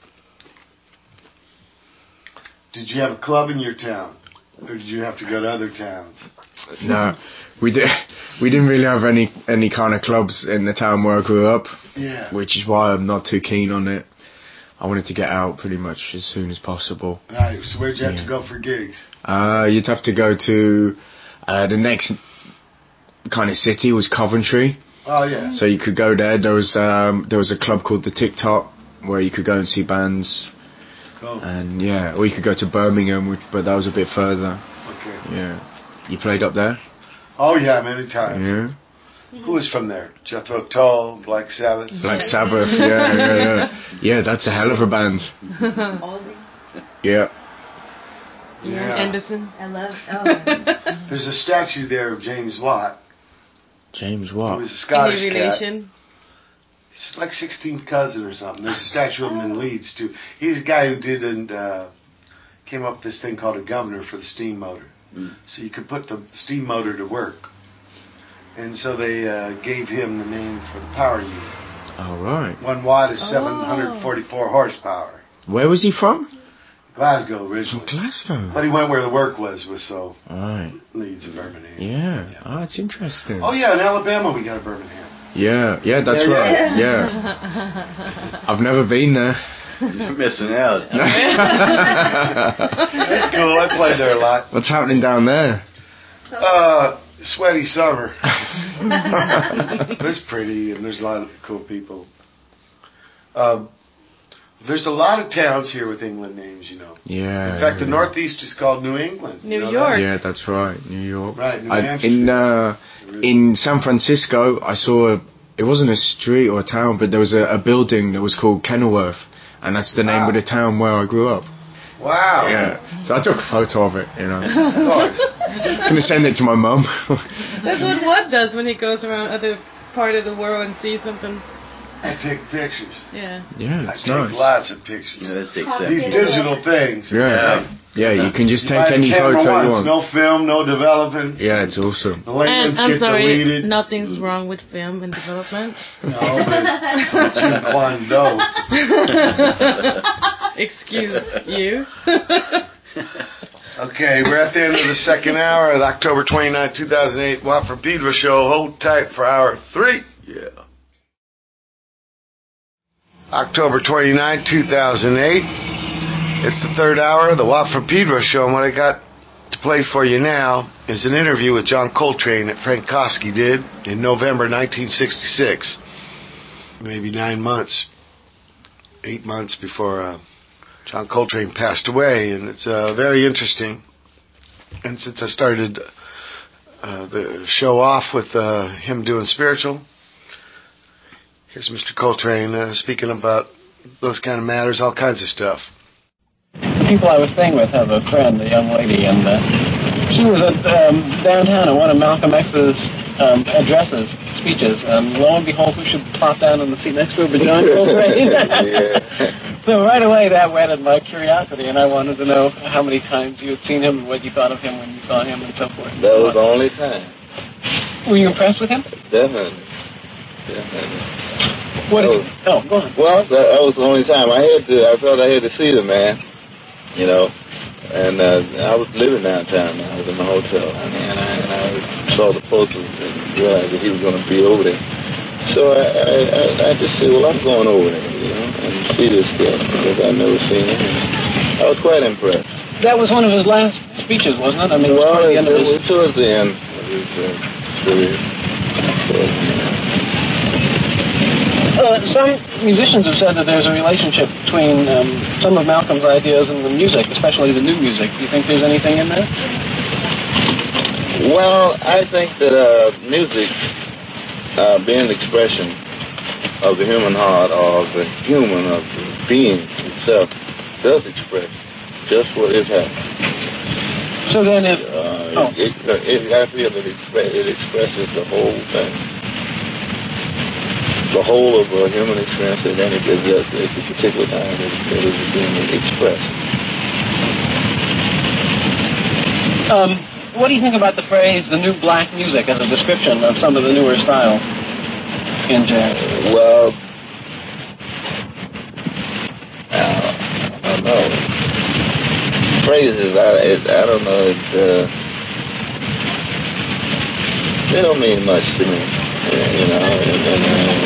did you have a club in your town? Or did you have to go to other towns? No, we did. We didn't really have any any kind of clubs in the town where I grew up, Yeah. which is why I'm not too keen on it. I wanted to get out pretty much as soon as possible. Right, so where'd you have Yeah. to go for gigs? Uh, you'd have to go to uh, the next kind of city was Coventry, Oh, yeah. so you could go there. There was um, there was a club called the TikTok where you could go and see bands, Cool. and yeah, or you could go to Birmingham, which, but that was a bit further. Okay. Yeah, you played up there. Oh, yeah, many times. Yeah, Who was from there? Jethro Tull, Black Sabbath? Black Sabbath. Yeah, yeah, yeah. Yeah, that's a hell of a band. Ozzy. Yeah. Yeah. Anderson. I love. Oh. There's a statue there of James Watt. James He Watt. was a Scottish Any cat. relation? He's like sixteenth cousin or something. There's a statue of him in Leeds, too. He's a guy who did and uh, came up with this thing called a governor for the steam motor. Mm. So you could put the steam motor to work. And so they uh, gave him the name for the power unit. All right. One watt is seven hundred forty-four horsepower. Where was he from? Glasgow originally. Glasgow. But he went where the work was, was so All right. Leeds and Birmingham. Yeah. Yeah. Oh, it's interesting. Oh yeah, in Alabama we got a Birmingham. Yeah, yeah, that's Yeah, right. Yeah. I've never been there. You're missing out. That's cool. I played there a lot. What's happening down there? Uh, sweaty summer. It's pretty, and there's a lot of cool people. Um, there's a lot of towns here with England names, you know. Yeah. In fact, the yeah. Northeast is called New England. New You know York. Yeah, that's right. New York. Right, New I, Hampshire. in uh, in San Francisco, I saw a. It wasn't a street or a town, but there was a, a building that was called Kenilworth, and that's the name Wow. of the town where I grew up. that? Wow. Yeah. So I took a photo of it. You know. Of course. Gonna send it to my mum. That's what Watt does when he goes around other part of the world and sees something. I take pictures. Yeah. Yeah, I it's take nice. lots of pictures. Yeah, let's take Copy These it. digital things. Yeah. Yeah, you can just You take buy the any camera photo you once, want. no film, no development. Yeah, it's awesome. The late And ones I'm get sorry, deleted. nothing's wrong with film and development. No, but some Jim Kwan dough. Excuse you. Okay, we're at the end of the second hour of the October twenty-ninth, two thousand eight Watt from Pedro show. Hold tight for hour three. Yeah. October twenty-ninth, two thousand eight. It's the third hour of the Watt from Pedro show, and what I got to play for you now is an interview with John Coltrane that Frank Kosky did in November nineteen sixty-six. Maybe nine months, eight months before uh, John Coltrane passed away, and it's uh, very interesting. And since I started uh, the show off with uh, him doing spiritual, here's Mister Coltrane uh, speaking about those kind of matters, all kinds of stuff. The people I was staying with have a friend, a young lady, and uh, she was at um, downtown at one of Malcolm X's um, addresses, speeches, and lo and behold, who should plop down in the seat next to her but John Coltrane? So right away that whetted my curiosity, and I wanted to know how many times you had seen him and what you thought of him when you saw him and so forth. That was the only time. Were you impressed with him? Definitely. Definitely. What? Was, oh, go on. Well, that, that was the only time. I had to. I felt I had to see the man. You know, and uh, I was living downtown. I was in the hotel, I mean, and I, and I saw the posters and realized that he was going to be over there. So I, I, I, I just said, well, I'm going over there, you know, and see this guy because I've never seen him. And I was quite impressed. That was one of his last speeches, wasn't it? I mean, well, it was toward the end it, of his... it was towards the end of his uh, career. So, Uh, some musicians have said that there's a relationship between um, some of Malcolm's ideas and the music, especially the new music. Do you think there's anything in there? Well, I think that uh, music, uh, being an expression of the human heart or of the human, of the being itself, does express just what is happening. So then if... Uh, oh. it, it, it, I feel that it, expre- it expresses the whole thing. The whole of a human experience at any at a particular time that it is being expressed. Um, what do you think about the phrase "the new black music" as a description of some of the newer styles in jazz? Well, I don't know. Phrases, I, it, I don't know. It, uh, they don't mean much to me. You know, and, and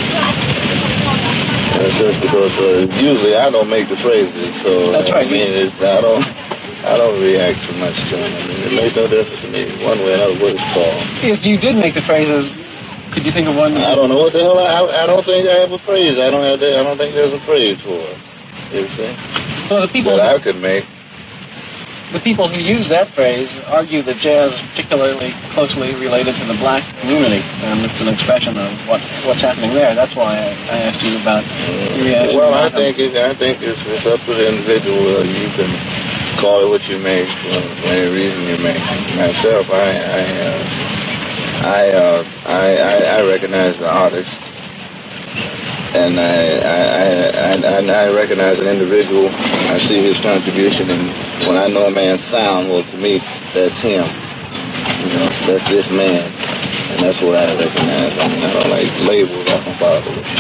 uh, it's just because uh, usually I don't make the phrases, so that's right. I mean, it's, I don't, I don't react so much to them. I mean, it makes no difference to me one way or another what it's called. If you did make the phrases, could you think of one? I don't know what the hell. I, I don't think I have a phrase. I don't have. I don't think there's a phrase for it. You see? Well, the people that I could make. The people who use that phrase argue that jazz is particularly closely related to the black community, and it's an expression of what what's happening there. That's why I, I asked you about your reaction. Well, I think it, I think it's, it's up to the individual. Uh, you can call it what you may, for any reason you may. Myself, I I uh, I, uh, I I I recognize the artist, and I I I, I, I recognize an individual. I see his contribution, and when I know a man's sound, well, to me, that's him. You know, that's this man, and that's what I recognize. I mean, I don't like labels. I don't bother with.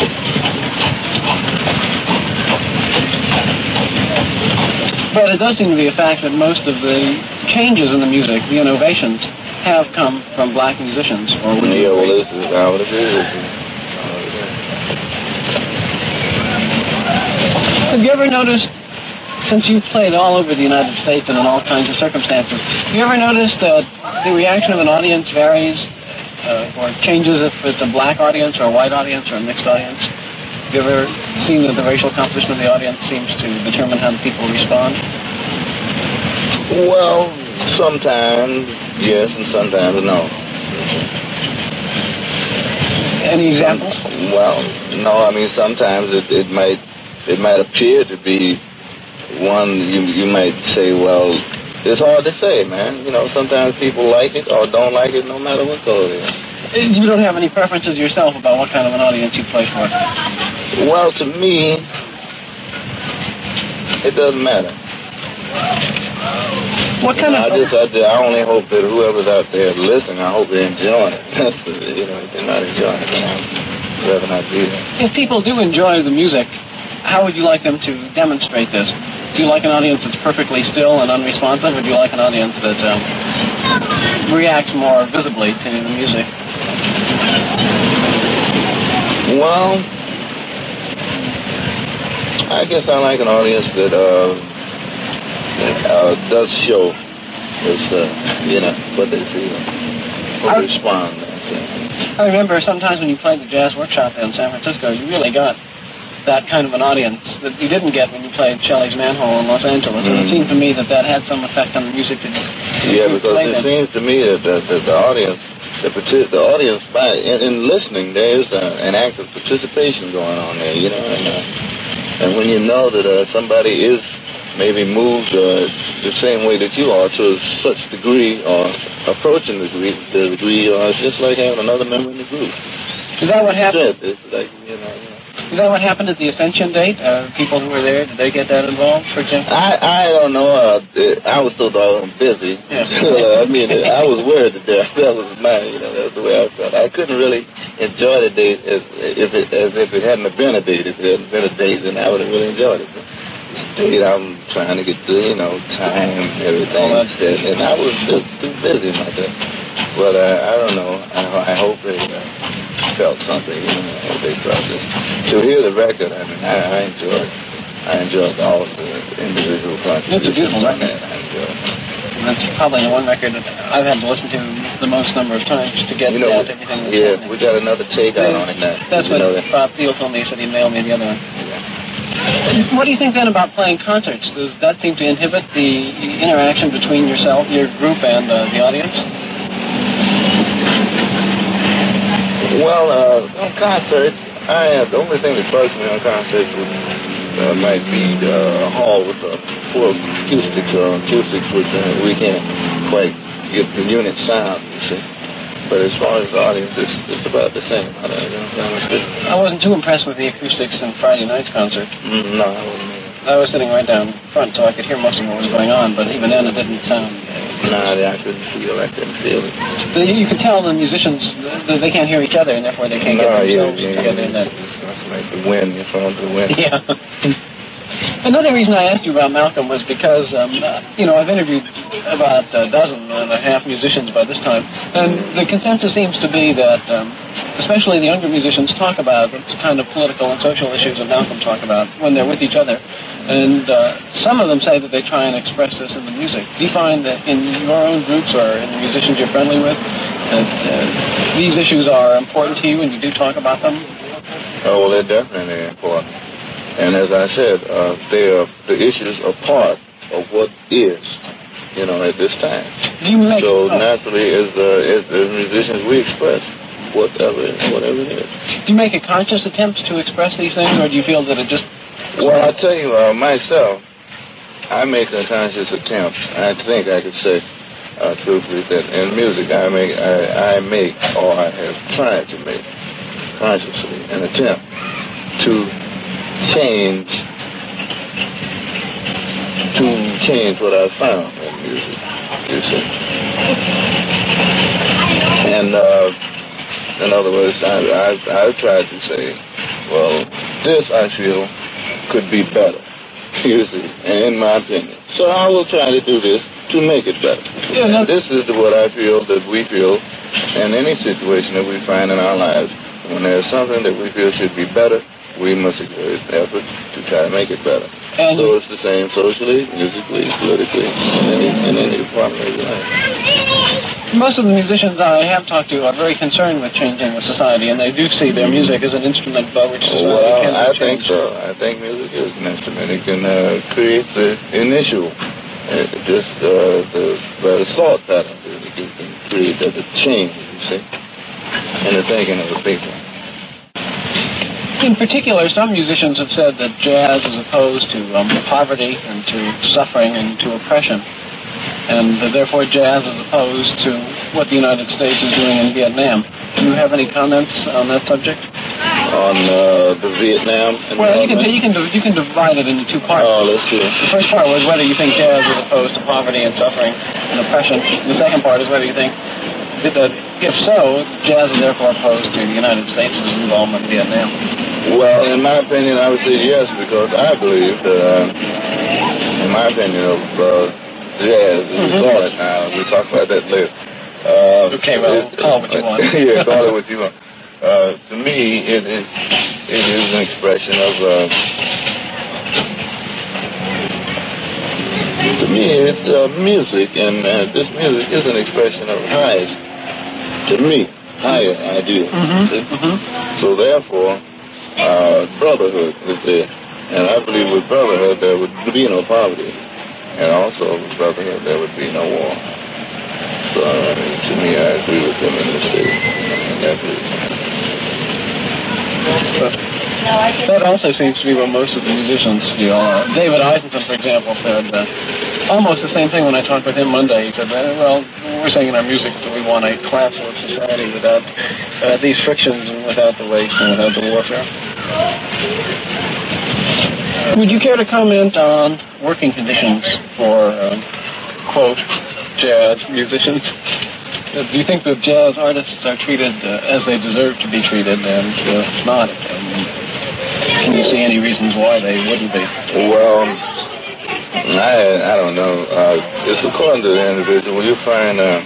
But it does seem to be a fact that most of the changes in the music, the innovations, have come from black musicians. Or would you yeah, well, agree? this is how it is. Have you ever noticed, since you've played all over the United States and in all kinds of circumstances, have you ever noticed that the reaction of an audience varies uh, or changes if it's a black audience or a white audience or a mixed audience? Have you ever seen that the racial composition of the audience seems to determine how the people respond? Well, sometimes yes and sometimes no. Any examples? Well, no, I mean sometimes it, it might it might appear to be one you you might say, well, it's hard to say, man. You know, sometimes people like it or don't like it no matter what color it is. You don't have any preferences yourself about what kind of an audience you play for? Well, to me, it doesn't matter. What kind you know, of... I just, I, I only hope that whoever's out there listening, I hope they're enjoying it. That's the, you know, if they're not enjoying it, then I'd rather not be there. If people do enjoy the music, how would you like them to demonstrate this? Do you like an audience that's perfectly still and unresponsive, or do you like an audience that um, reacts more visibly to the music? Well, I guess I like an audience that uh, that uh, does show this, uh, you know, what they feel, or respond. I remember sometimes when you played the Jazz Workshop in San Francisco, you really got that kind of an audience that you didn't get when you played Shelley's Manhole in Los Angeles. Mm. And it seemed to me that that had some effect on the music that you Yeah, you because played it in. seems to me that the, the, the audience, the, the audience, by in, in listening, there is a, an act of participation going on there, you know. And, uh, and when you know that uh, somebody is maybe moved uh, the same way that you are to such degree, or approaching the degree, the degree, or it's just like having another member in the group. Is that what happened? It's like, you know, you know. Is that what happened at the Ascension date? Uh, people who were there, did they get that involved, for example? I I don't know. Uh, I was so doggone busy. Yeah. uh, I mean, I was worried to death. That was my, you know, that's the way I felt. I couldn't really enjoy the date as if it as if it hadn't been a date. If it hadn't been a date, then I would have really enjoyed it. But this date, I'm trying to get the, you know, time, everything set, and I was just too busy myself. But uh, I don't know. I, I hope they uh, felt something. You know, I hope they felt this. To hear the record, I mean, I, I enjoyed. I enjoyed all of the individual contributions. It's a beautiful record. I enjoyed it. That's probably the one record that I've had to listen to the most number of times to get you know, that everything. That's yeah, happening. we got another take out on it now. That's you what know that? Bob Thiel told me. He said he mailed me the other one. Yeah. What do you think then about playing concerts? Does that seem to inhibit the interaction between yourself, your group, and uh, the audience? Well, uh, on concerts, I uh, the only thing that bugs me on concerts would, uh, might be the uh, hall with the poor acoustics or acoustics, which uh, we can't quite get the unit sound, you see. But as far as the audience, it's, it's about the same. I, don't, I wasn't too impressed with the acoustics in Friday night's concert. Mm, no, I wasn't. I was sitting right down front, so I could hear most of what was going on, but even then it didn't sound... Nah, I couldn't feel. I couldn't feel it. So you, you could tell the musicians that they can't hear each other, and therefore they can't no, get themselves yeah, yeah, together. Yeah, it's like the wind. You're thrown to the wind. Yeah. Another reason I asked you about Malcolm was because, um, uh, you know, I've interviewed about a dozen and a half musicians by this time, and the consensus seems to be that, um, especially the younger musicians, talk about the kind of political and social issues that Malcolm talk about when they're with each other. And uh, some of them say that they try and express this in the music. Do you find that in your own groups or in the musicians you're friendly with, that uh, these issues are important to you and you do talk about them? Oh, well, they're definitely important. And as I said, uh, they are, the issues are part of what is, you know, at this time. Do you make, so oh. naturally, as, uh, as, as musicians, we express whatever, whatever it is. Do you make a conscious attempt to express these things, or do you feel that it just... Well, I tell you, uh, myself, I make a conscious attempt. I think I could say, uh, truthfully, that in music, I make, I, I make, or I have tried to make, consciously, an attempt to change, to change what I found in music. You see, and uh, in other words, I, I, I've tried to say, well, this I feel could be better, you see, in my opinion. So I will try to do this to make it better. Yeah, and this is what I feel that we feel in any situation that we find in our lives. When there's something that we feel should be better, we must exert effort to try to make it better. And so it's the same socially, musically, politically, in any, in any department of your life. Most of the musicians I have talked to are very concerned with changing the society, and they do see their music as an instrument by which society well, can be I changed. think so. I think music is an instrument. It can uh, create the initial, uh, just uh, the, the thought patterns. It can create the change, you see, in the thinking of the people. In particular, some musicians have said that jazz is opposed to um, poverty and to suffering and to oppression. And uh, therefore jazz is opposed to what the United States is doing in Vietnam. Do you have any comments on that subject? On uh, the Vietnam? Well, you can you can you can divide it into two parts. Oh, let's do it. The first part was whether you think jazz is opposed to poverty and suffering and oppression. The second part is whether you think that, if so, jazz is therefore opposed to the United States' involvement in Vietnam. Well, in my opinion, I would say yes, because I believe that, uh, in my opinion of uh, jazz, as we call it now, we'll talk about that later. Uh, okay, well, it, call it what you want. Yeah, call it what you want. Uh, to me, it is it is an expression of. Uh, to me, it's uh, music, and uh, this music is an expression of highest, to me, higher ideal. Mm-hmm. Mm-hmm. So therefore, uh, brotherhood is there, and I believe with brotherhood there would be no poverty, and also with brotherhood there would be no war. So uh, to me, I agree with him in this state, and that is. That also seems to be what most of the musicians feel. Uh, David Eisenson, for example, said uh, almost the same thing when I talked with him Monday. He said, well, we're saying in our music that we want a classless society without uh, these frictions and without the waste and without the warfare. Would you care to comment on working conditions for, um, quote, jazz musicians? Uh, do you think that jazz artists are treated uh, as they deserve to be treated, and uh, if not, um, can you see any reasons why they wouldn't be? Well, I I don't know. Uh, it's according to the individual. You find uh,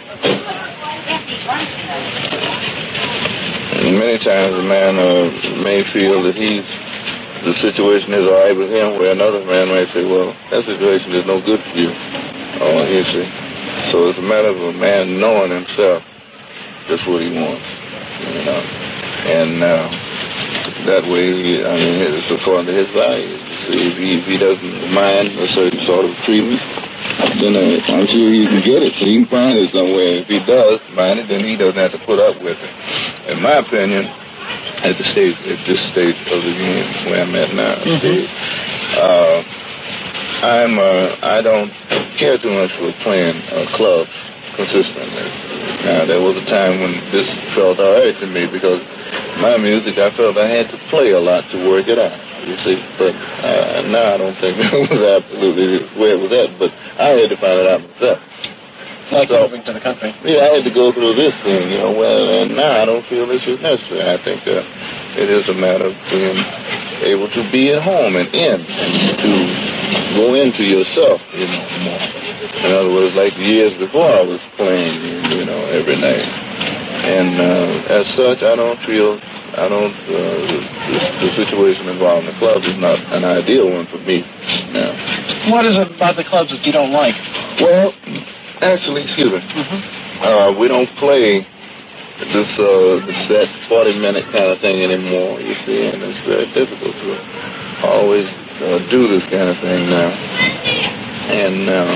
many times a man uh, may feel that he's the situation is all right with him, where another man might say, well, that situation is no good for you. Oh, you see. So it's a matter of a man knowing himself just what he wants, you know. And uh, that way, I mean, it's according to his values. See, if he, if he doesn't mind a certain sort of treatment, then uh, I'm sure he can get it. So he can find it somewhere. If he does mind it, then he doesn't have to put up with it. In my opinion, at the stage, at this stage of the game where I'm at now, mm-hmm. stage, uh, I'm, uh, I don't care too much for playing uh, clubs consistently. Now, there was a time when this felt all right to me because my music, I felt I had to play a lot to work it out, you see. But uh, now I don't think it was absolutely where it was at, but I had to find it out myself. Like so, moving to the country. Yeah, I had to go through this thing, you know, well, and now I don't feel this is necessary. I think uh, it is a matter of being able to be at home and in, and to go into yourself, you know, more. In other words, like the years before I was playing, you know, every night. And uh, as such, I don't feel, I don't, uh, the, the situation involved in the club is not an ideal one for me now. What is it about the clubs that you don't like? Well, actually, excuse me, mm-hmm. uh, we don't play this uh, the set forty-minute kind of thing anymore, you see, and it's very difficult to always uh, do this kind of thing now. And uh,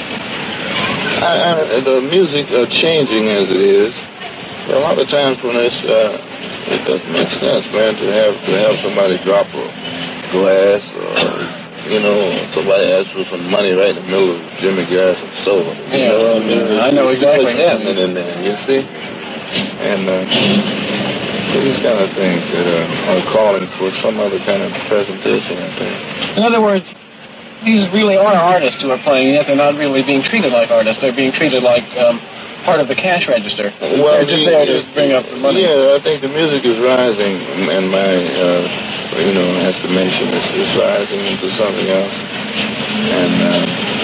I, I, the music uh, changing as it is, a lot of times when it's, uh, it doesn't make sense, man, to have to have somebody drop a glass or, you know, somebody asks for some money right in the middle of Jimmy Garrison's solo. You yeah, know what I mean? I know exactly what's happening in there, you see? And uh, these kind of things that uh, are calling for some other kind of presentation, I think. In other words, these really are artists who are playing, yet they're not really being treated like artists. They're being treated like um, part of the cash register. Well, they're just there to bring up the money. Yeah, I think the music is rising, in my, uh, you know, estimation. It's, it's rising into something else. And uh,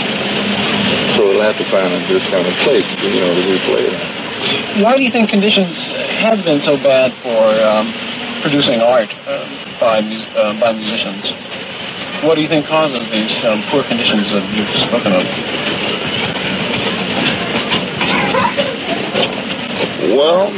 so it'll have to find this kind of place, you know, to be played on. Why do you think conditions have been so bad for um, producing art uh, by, mus- uh, by musicians? What do you think causes these um, poor conditions that you've spoken of? Well,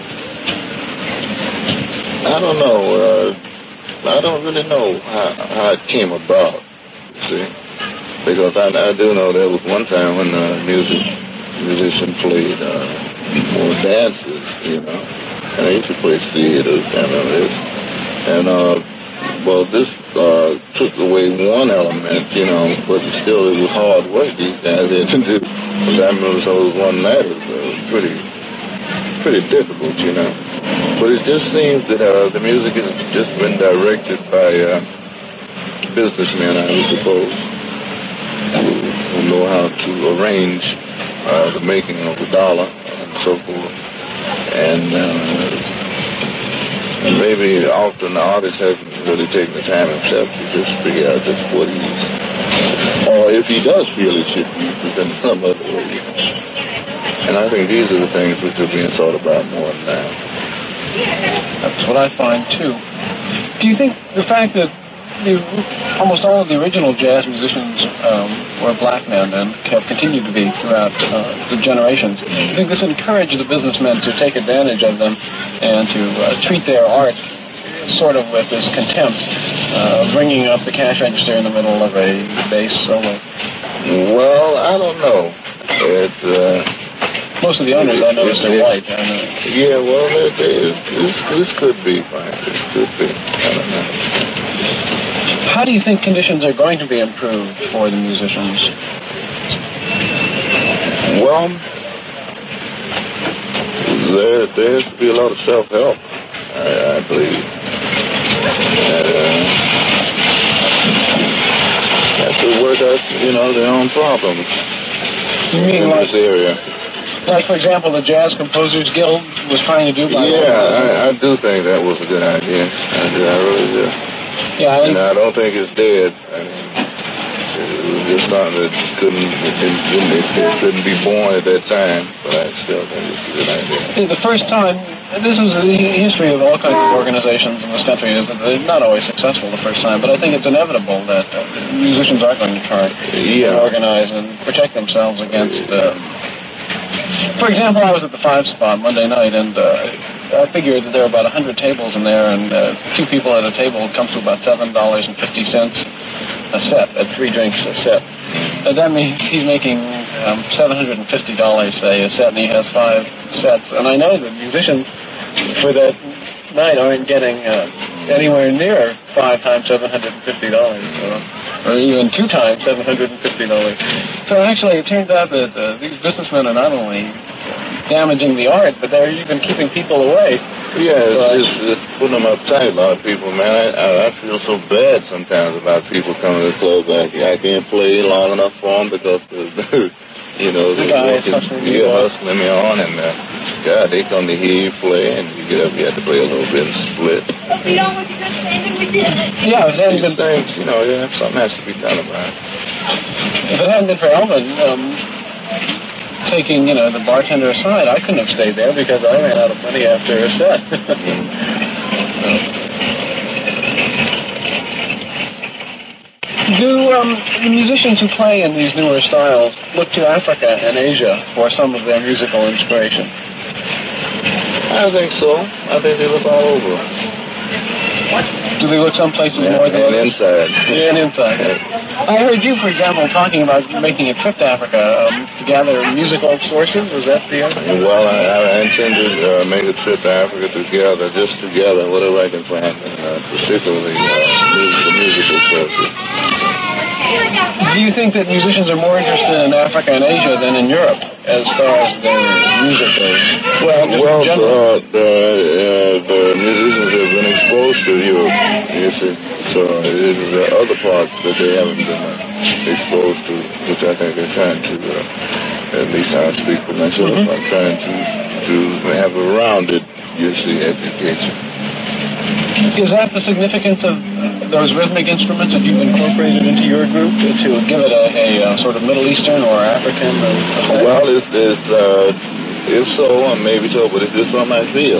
I don't know. Uh, I don't really know how, how it came about, you see. Because I, I do know there was one time when the music musician played uh, more dances, you know. And I used to play theaters and all this. And, uh, well, this uh, took away one element, you know, but still it was hard work these guys had to do. Because I remember so one night it was uh, pretty... pretty difficult, you know. but it just seems that uh, the music has just been directed by uh, businessmen, I would suppose, who, who know how to arrange uh, the making of the dollar and so forth. And, uh, and maybe often the artist hasn't really taken the time himself to just figure out just what he's, or if he does feel it should be presented some other way. And I think these are the things which are being thought about more now. That's what I find, too. Do you think the fact that the, almost all of the original jazz musicians um, were black men and have continued to be throughout uh, the generations, do you think this encouraged the businessmen to take advantage of them and to uh, treat their art sort of with this contempt, uh, bringing up the cash register in the middle of a bass solo? Well, I don't know. It's... Uh, Most of the owners I noticed are white. I know. Yeah, well, it, it, this, this could be fine. This could be. I don't know. How do you think conditions are going to be improved for the musicians? Well, there, there has to be a lot of self-help, I, I believe. Uh, have to work out, you know, their own problems you mean in like, this area. Like, for example, the Jazz Composers Guild was trying to do by Yeah, I, I do think that was a good idea. I, do, I really do. Yeah, I, and I don't think it's dead. I mean, it was just something that couldn't, it, didn't, it, it couldn't be born at that time, but I still think it's a good idea. The first time, this is the history of all kinds of organizations in this country, is that they're not always successful the first time, but I think it's inevitable that uh, musicians are going to try yeah. to organize and protect themselves against... Uh, For example, I was at the Five Spot Monday night, and uh, I figured that there were about one hundred tables in there, and uh, two people at a table comes to about seven dollars and fifty cents a set, at three drinks a set. And that means he's making um, seven hundred fifty dollars, say, a set, and he has five sets. And I know that musicians for that night aren't getting uh, anywhere near five times seven hundred fifty dollars, or, or even two times seven hundred fifty dollars. So actually, it turns out that uh, these businessmen are not only damaging the art, but they're even keeping people away. Yeah, it's, it's, it's putting them uptight, a lot of people, man. I, I, I feel so bad sometimes about people coming to the club. I, I can't play long enough for them because, the, you know, the they're hustling, yeah, hustling me on, and uh, God, they come to hear you play, and you get up, you have to play a little bit and split. Yeah, if it hadn't been, things, you know, yeah, something has to be done about it. If it hadn't been for Elvin um, taking, you know, the bartender aside, I couldn't have stayed there because I ran out of money after a set. Do um, the musicians who play in these newer styles look to Africa and Asia for some of their musical inspiration? I think so. I think they look all over. Do they look some places yeah, more than and others? inside? Yeah, and inside. I heard you, for example, talking about making a trip to Africa um, to gather musical sources. Was that the other? Well, I, I intend to uh, make a trip to Africa together, just together, whatever I can find, uh, particularly uh, the musical sources. Do you think that musicians are more interested in Africa and Asia than in Europe as far as their music goes? Well, well uh, the, uh, the musicians have been exposed to Europe, you see, so it is uh, other parts that they haven't been uh, exposed to, which I think they're trying to, uh, at least I speak for myself, mm-hmm. I'm trying to, to have a rounded, you see, education. Is that the significance of those rhythmic instruments that you've incorporated into your group to, to give it a, a, a sort of Middle Eastern or African effect? Well, it's, it's uh, if so, or maybe so, but it's just something I feel.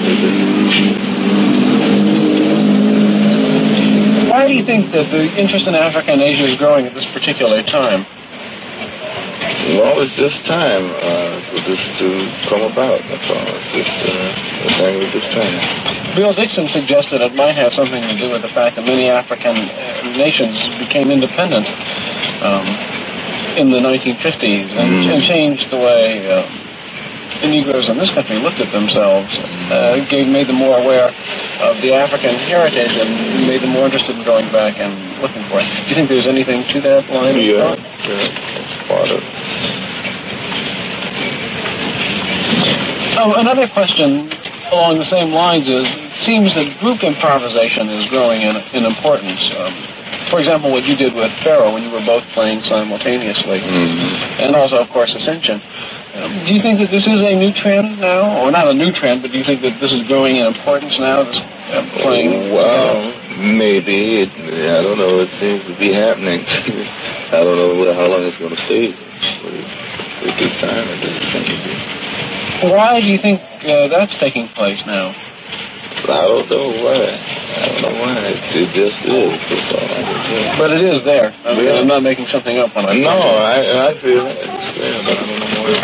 Why do you think that the interest in Africa and Asia is growing at this particular time? Well, it's just time uh, for this to come about. That's all. It's just uh, a thing with this time. Bill Dixon suggested it might have something to do with the fact that many African nations became independent um, in the nineteen fifties and, mm. and changed the way uh, the Negroes in this country looked at themselves, uh, gave, made them more aware of the African heritage and made them more interested in going back and looking for it. Do you think there's anything to that line of yeah, thought? Yeah, that's part of it. Oh, another question. along the same lines is, it seems that group improvisation is growing in, in importance. Um, for example, what you did with Pharaoh when you were both playing simultaneously, mm-hmm. and also, of course, Ascension. Um, do you think that this is a new trend now, or not a new trend, but do you think that this is growing in importance now, this uh, playing? Oh, well, maybe. It, I don't know. It seems to be happening. I don't know how long it's going to stay. But at this time, it doesn't seem to be. Why do you think uh, that's taking place now? I don't know why. I don't know why. It, it just is. That's all I can say. But it is there. I mean, yeah. I'm not making something up when I No, say I, I feel it. It's there, but I don't know why.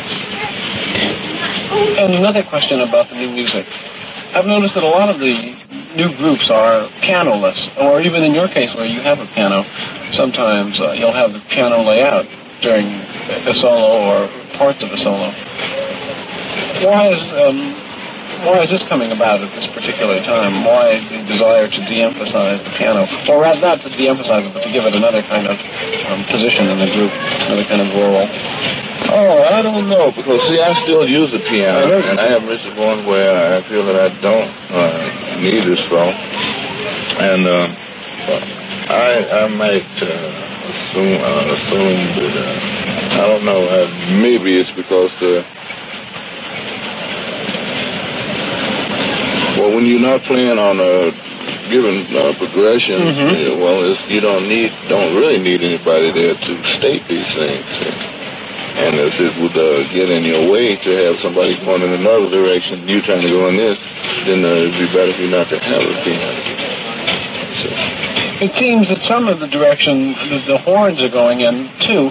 And another question about the new music. I've noticed that a lot of the new groups are piano-less, or even in your case where you have a piano, sometimes uh, you'll have the piano layout during a solo or parts of a solo. Why is um, why is this coming about at this particular time? Why the desire to de-emphasize the piano? Or rather, not to de-emphasize it, but to give it another kind of um, position in the group, another kind of role? Oh, I don't know, because, see, I still use the piano, and I have reached a point where I feel that I don't uh, need this phone. And uh, I I might uh, assume, uh, assume that, uh, I don't know, uh, maybe it's because the Well, when you're not playing on a given uh, progression, mm-hmm. you know, well, it's, you don't need, don't really need anybody there to state these things. And if it would uh, get in your way to have somebody going in another direction, you trying to go in this, then uh, it'd be better for you not to have a piano. So. It seems that some of the direction that the horns are going in, too,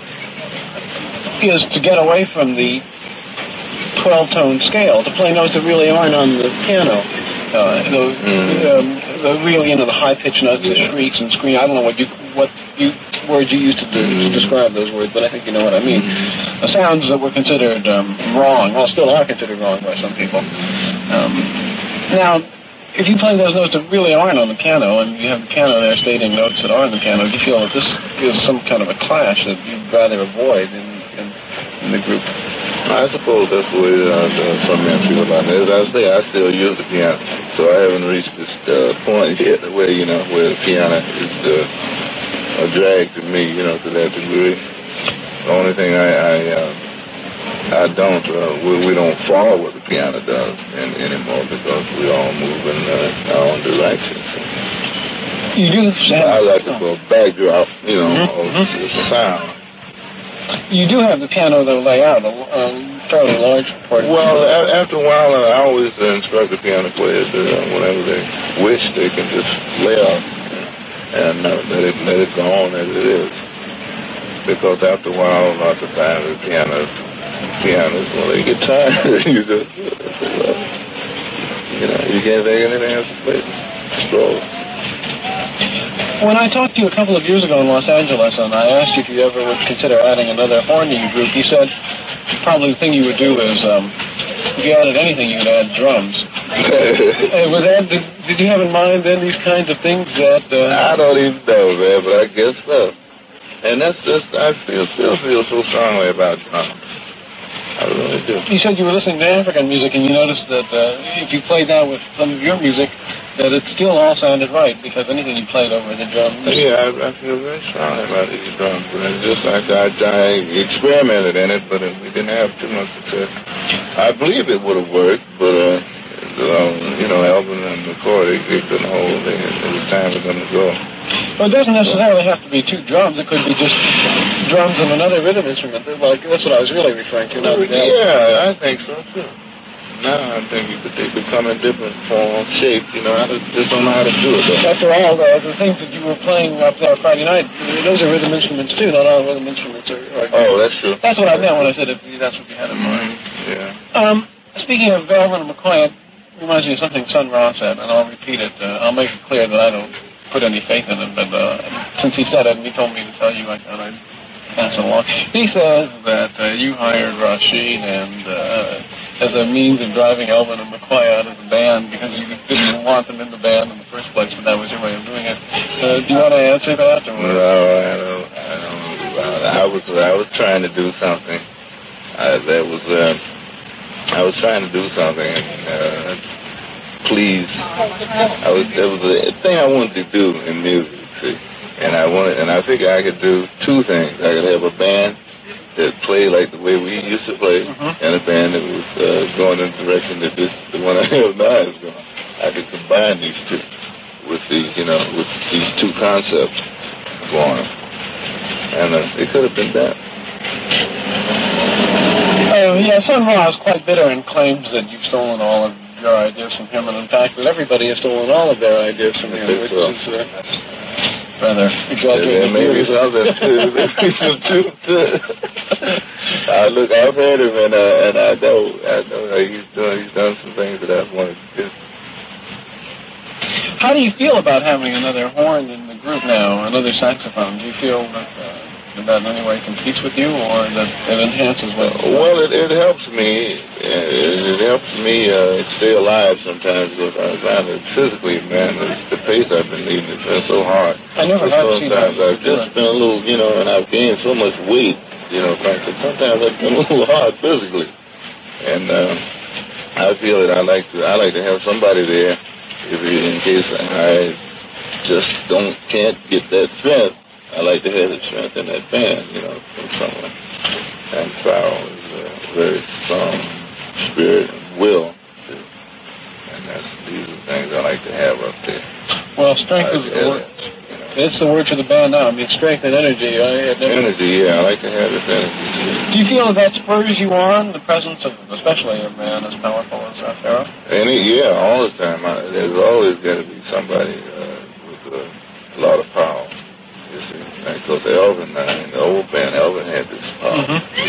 is to get away from the twelve-tone scale, to play notes that really aren't on the piano. Uh, the, mm. um, the real, you know, the high-pitched notes, the shrieks and screams. I don't know what you what you words you used to, to describe those words, but I think you know what I mean. The sounds that were considered um, wrong, well, still are considered wrong by some people. Um, now, if you play those notes that really aren't on the piano, and you have the piano there stating notes that are on the piano, do you feel that this is some kind of a clash that you'd rather avoid in, in, in the group? I suppose that's the way uh, some men feel about it. As I say, I still use the piano, so I haven't reached this uh, point yet where, you know, where the piano is uh, a drag to me, you know, to that degree. The only thing I I, uh, I don't, uh, we, we don't follow what the piano does in, anymore, because we all move in uh, our own directions. So. You do? I like it for a backdrop, you know, mm-hmm. of the sound. You do have the piano, though, lay out a um, fairly large part. Well, a- after a while, uh, I always uh, instruct the piano players that uh, whenever they wish, they can just lay out and uh, let it let it go on as it is. Because after a while, lots of times the pianos, pianos, when they get tired, you just, uh, you know, you can't think anything else to play. Stroll. When I talked to you a couple of years ago in Los Angeles, and I asked you if you ever would consider adding another horn to your group, you said probably the thing you would do is, um, if you added anything, you could add drums. uh, was that, did, did you have in mind then these kinds of things that... Uh, I don't even know, man, but I guess so. And that's just, I feel still feel so strongly about drums. I really do. You said you were listening to African music, and you noticed that uh, if you played that with some of your music, that it still all sounded right, because anything you played over the drums... Yeah, I, I feel very strongly about these drums. But it's just like I, I experimented in it, but it, we didn't have too much success. I believe it would have worked, but, uh, um, you know, Elvin and McCoy, they, they couldn't hold it. It was time for them to go. Well, it doesn't necessarily have to be two drums. It could be just drums and another rhythm instrument. Like, that's what I was really referring to. Not yeah, I think so, too. Now I think you could, they could come in different form, shape, you know, I just don't know how to do it, though. After all, the, the things that you were playing up there Friday night, those are rhythm instruments, too. Not all rhythm instruments are... are oh, that's true. That's what I meant when I said if that's what you had in mind. Mm-hmm. Yeah. Um, speaking of Elvin and McCoy, it reminds me of something Sun Ra said, and I'll repeat it. Uh, I'll make it clear that I don't put any faith in him, but uh, since he said it and he told me to tell you, I thought I'd pass it along. He says that uh, you hired Rashid and... Uh, as a means of driving Elvin and McCoy out of the band because you didn't want them in the band in the first place, but that was your way of doing it. Uh, do you want to answer that? Or? No, I don't. I don't. I was. I was trying to do something uh, that was uh, I was trying to do something and uh, please. I was there was a thing I wanted to do in music, see, and I wanted and I figured I could do two things. I could have a band that played like the way we used to play, mm-hmm. and a band that was uh, going in the direction that this the one I have now is going. I could combine these two with these, you know, with these two concepts going, and uh, it could have been that. Uh, yeah, Sun Ra is quite bitter and claims that you've stolen all of your ideas from him, and in fact that everybody has stolen all of their ideas from him, which so. is uh, rather exaggerated. Yeah, maybe something too. uh, look, I've heard him, and uh, and I know, I know he's done, he's done some things that I've wanted to do. How do you feel about having another horn in the group now, another saxophone? Do you feel that uh, that in any way competes with you, or that it enhances what you do? Well, it, it helps me. It, it helps me uh, stay alive sometimes because I find that physically, man, it's the pace I've been leading has been so hard. I never have seen that. I've just been a little, you know, and I've gained so much weight, you know, frankly. Sometimes I've been a little hard physically, and uh, I feel that I like to. I like to have somebody there, if in case I just don't can't get that strength. I like to have the strength in that band, you know, from someone. And Farrell is a very strong spirit and will, too. And that's these are the things I like to have up there. Well, strength is the word. You know. It's the word to the band now. I mean, strength and energy. I had never... Energy, yeah. I like to have this energy, too. Do you feel that that spurs you on, the presence of, especially a man as powerful as uh, Farrell? Any, yeah, all the time. I, there's always got to be somebody uh, with a lot of power. You see, because Elvin, uh, in the old band, Elvin had this power.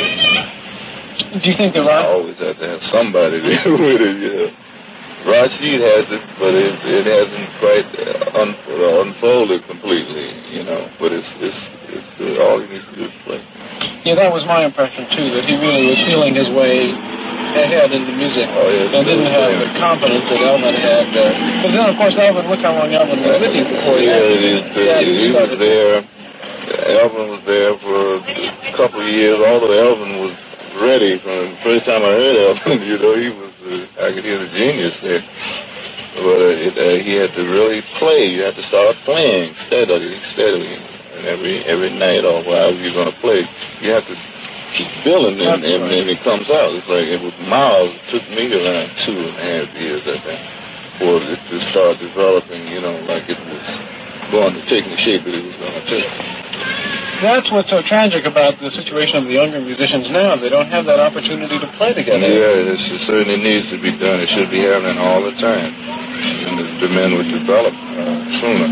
Mm-hmm. Do you think that Rashid... I always have to have somebody there with it, you know. Rashid has it, but it, it hasn't quite uh, un, uh, unfolded completely, you know. But it's, it's, it's uh, all he needs to do is play. Yeah, that was my impression, too, that he really was feeling his way ahead in the music oh, yeah, and didn't have the confidence that Elvin had. Uh, but then, of course, Elvin, look how long Elvin was with you before he yeah, had, it, uh, yeah, he, he was there. Elvin was there for a couple of years, although Elvin was ready from the first time I heard Elvin, you know, he was, uh, I could hear the genius there. But uh, it, uh, he had to really play. You had to start playing steadily, steadily. And every every night or while you're going to play, you have to keep building, and, and, and it comes out. It's like it was Miles. It took me around two and a half years, I think, for it to start developing, you know, like it was going to take the shape that it was going to take. That's what's so tragic about the situation of the younger musicians now. They don't have that opportunity to play together. Yeah, it certainly needs to be done. It should be happening all the time. And the, the men would develop uh, sooner.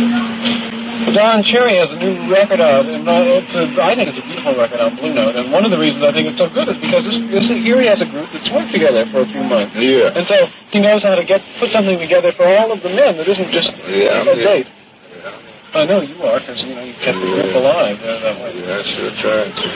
Don Cherry has a new record out, and uh, it's a, I think it's a beautiful record on Blue Note. And one of the reasons I think it's so good is because this, this here he has a group that's worked together for a few months. Yeah. And so he knows how to get put something together for all of the men that isn't just yeah, a date. Yeah. I know you are, because you know you kept the group alive uh, that way. Yeah, I sure tried to.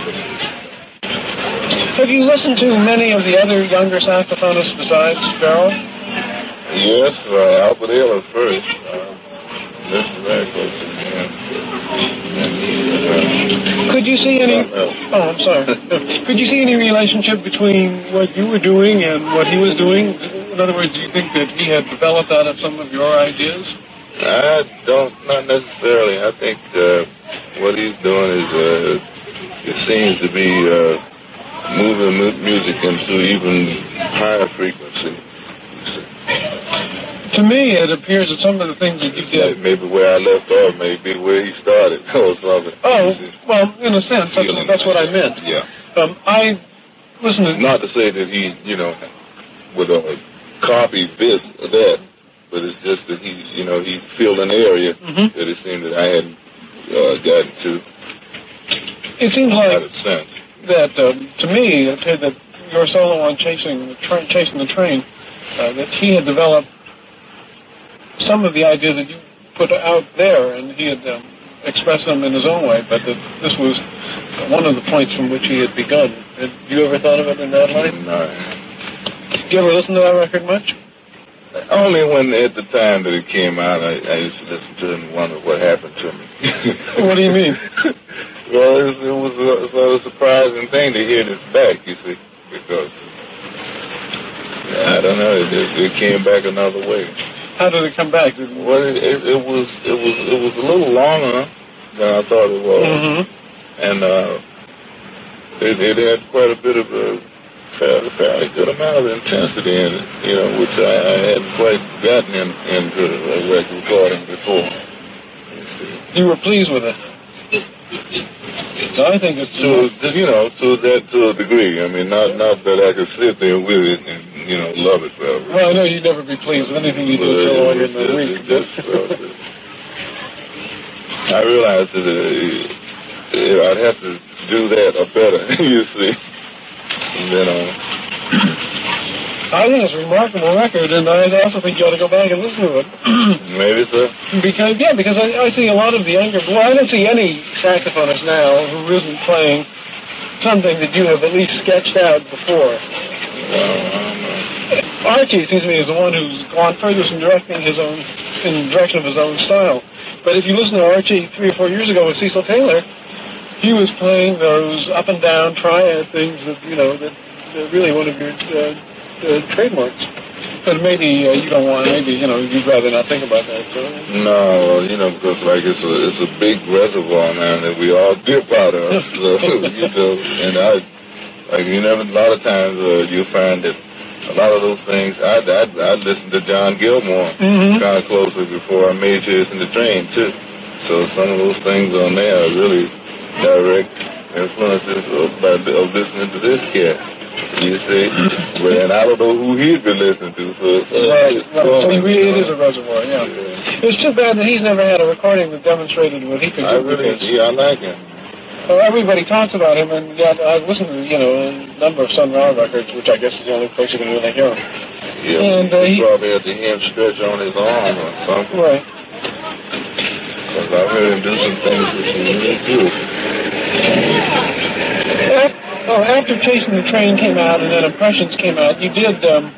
Have you listened to many of the other younger saxophonists besides Farrell? Yes, uh, Albert Ayler first. Uh, listened very closely to him. And he, uh, Could you see any? Oh, I'm sorry. Could you see any relationship between what you were doing and what he was doing? In other words, do you think that he had developed out of some of your ideas? I don't, not necessarily. I think uh, what he's doing is, uh, it seems to be uh, moving mu- music into even higher frequency. To me, it appears that some of the things that you did... Maybe where I left off, maybe where he started or something. Oh, well, in a sense, that's, that's what I meant. Yeah. Um, I listen to... Not to say that he, you know, would uh, copy this or that. But it's just that he, you know, he filled an area mm-hmm. that it seemed that I hadn't uh, gotten to. It seems like sense. that, um, to me, it appeared that your solo on Chasing the, tra- Chasing the Train, uh, that he had developed some of the ideas that you put out there, and he had um, expressed them in his own way, but that this was one of the points from which he had begun. Had you ever thought of it in that light? No. Did you ever listen to that record much? Only when, at the time that it came out, I, I used to listen to it and wonder what happened to me. What do you mean? Well, it was, it was a sort of surprising thing to hear this back, you see, because I don't know. It, just, it came back another way. How did it come back? Well, it, it, it was it was it was a little longer than I thought it was, mm-hmm. and uh, it, it had quite a bit of a fairly, fairly good amount of intensity in it, you know, which I, I hadn't quite gotten in, into a record recording before. You see. You were pleased with it. I think it's to, to you know to that to a degree. I mean, not not that I could sit there with it and you know love it forever. Well, I know you'd never be pleased with anything you do so long in the week. Just, uh, I realized that uh, I'd have to do that or better. You see, and then uh, I think it's a remarkable record, and I also think you ought to go back and listen to it. Maybe so. Because yeah, because I, I see a lot of the younger. Well, I don't see any saxophonist now who isn't playing something that you have at least sketched out before. Well, I don't know. Archie seems to me is the one who's gone furthest in directing his own, in the direction of his own style. But if you listen to Archie three or four years ago with Cecil Taylor, he was playing those up and down triad things that you know that, that really one of your uh, uh, trademarks. But maybe uh, you don't want. Maybe you know you'd rather not think about that. So. No, you know, because like it's a it's a big reservoir, man, that we all dip out of. So you know, and I like you know, a lot of times uh, you find that a lot of those things. I I I listened to John Gilmore mm-hmm. kind of closely before I made Chase in the Train too. So some of those things on there are really direct influences of, of listening to this cat. You see, but and I don't know who he'd been listening to, so it's, uh, right, it's right. gone, So he really, you know? it is a reservoir, yeah. yeah. It's too bad that he's never had a recording that demonstrated what he could I do. really, yeah, I like him. Well, everybody talks about him, and yet I've listened to, you know, a number of Sun Ra records, which I guess is the only place you can really hear him. Yeah, and uh, he probably had the hand stretch on his arm or something. Right. Because I heard him do some things which he really good. Oh, after Chasing the Train came out and then Impressions came out, you did, um...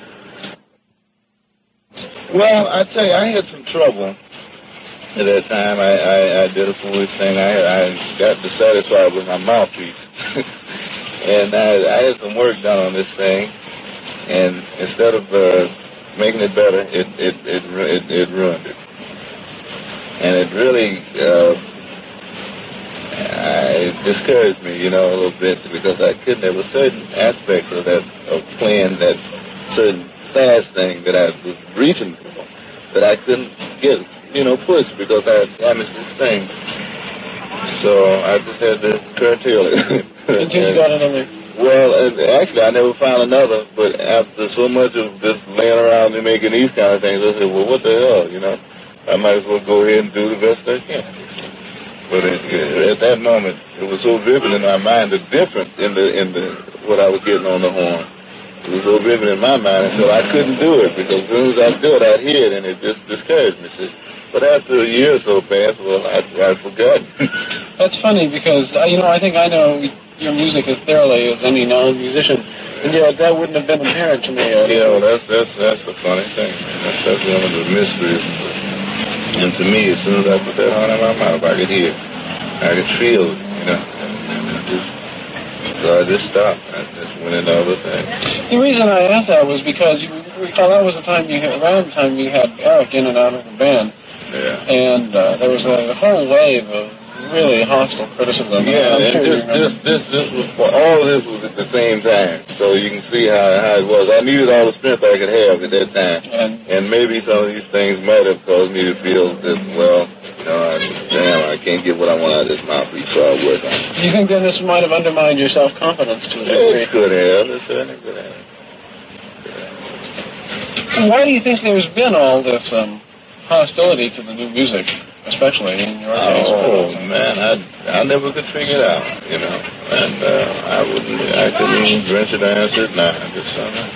Well, I tell you, I had some trouble at that time. I, I, I did a foolish thing. I, I got dissatisfied with my mouthpiece. and I, I had some work done on this thing, and instead of uh, making it better, it, it, it, it, it ruined it. And it really... Uh, Uh, it discouraged me, you know, a little bit because I couldn't. There were certain aspects of that, of playing that certain fast thing that I was reaching for that I couldn't get, you know, pushed because I had damaged this thing. So I just had to curtail it. Until you got another. Well, and actually, I never found another. But after so much of just laying around and making these kind of things, I said, well, what the hell, you know? I might as well go ahead and do the best I can. But it, it, at that moment, it was so vivid in my mind, the difference in the in the what I was getting on the horn. It was so vivid in my mind until I couldn't do it because as soon as I do it, I'd hear it and it just discouraged me. But after a year or so passed, well, I I forgot. That's funny because uh, you know I think I know your music as thoroughly as any non-musician, and yet that wouldn't have been apparent to me. Uh, yeah, well, that's that's that's a funny thing. That's that's one of the mysteries. And to me, as soon as I put that on in my mouth, I could hear, I could feel, you know, and, and I just, so I just stopped. I just went into other things. The reason I asked that was because you recall that was the time you had, around the time you had Eric in and out of the band. Yeah. And uh, there was a whole wave of really hostile criticism. Yeah, I'm and sure this, this, this, this was for, all this was at the same time, so you can see how, how it was. I needed all the strength I could have at that time, and, and maybe some of these things might have caused me to feel that, well, you know, I, damn, I can't get what I want out of this mouthpiece, so I'll work on it. Do you think then this might have undermined your self-confidence to a degree? It could have. It certainly could have. Why do you think there's been all this um, hostility to the new music? Especially in your case. Oh, man, I I never could figure it out, you know. And uh, I wouldn't, I couldn't even venture to answer it now. I just don't know.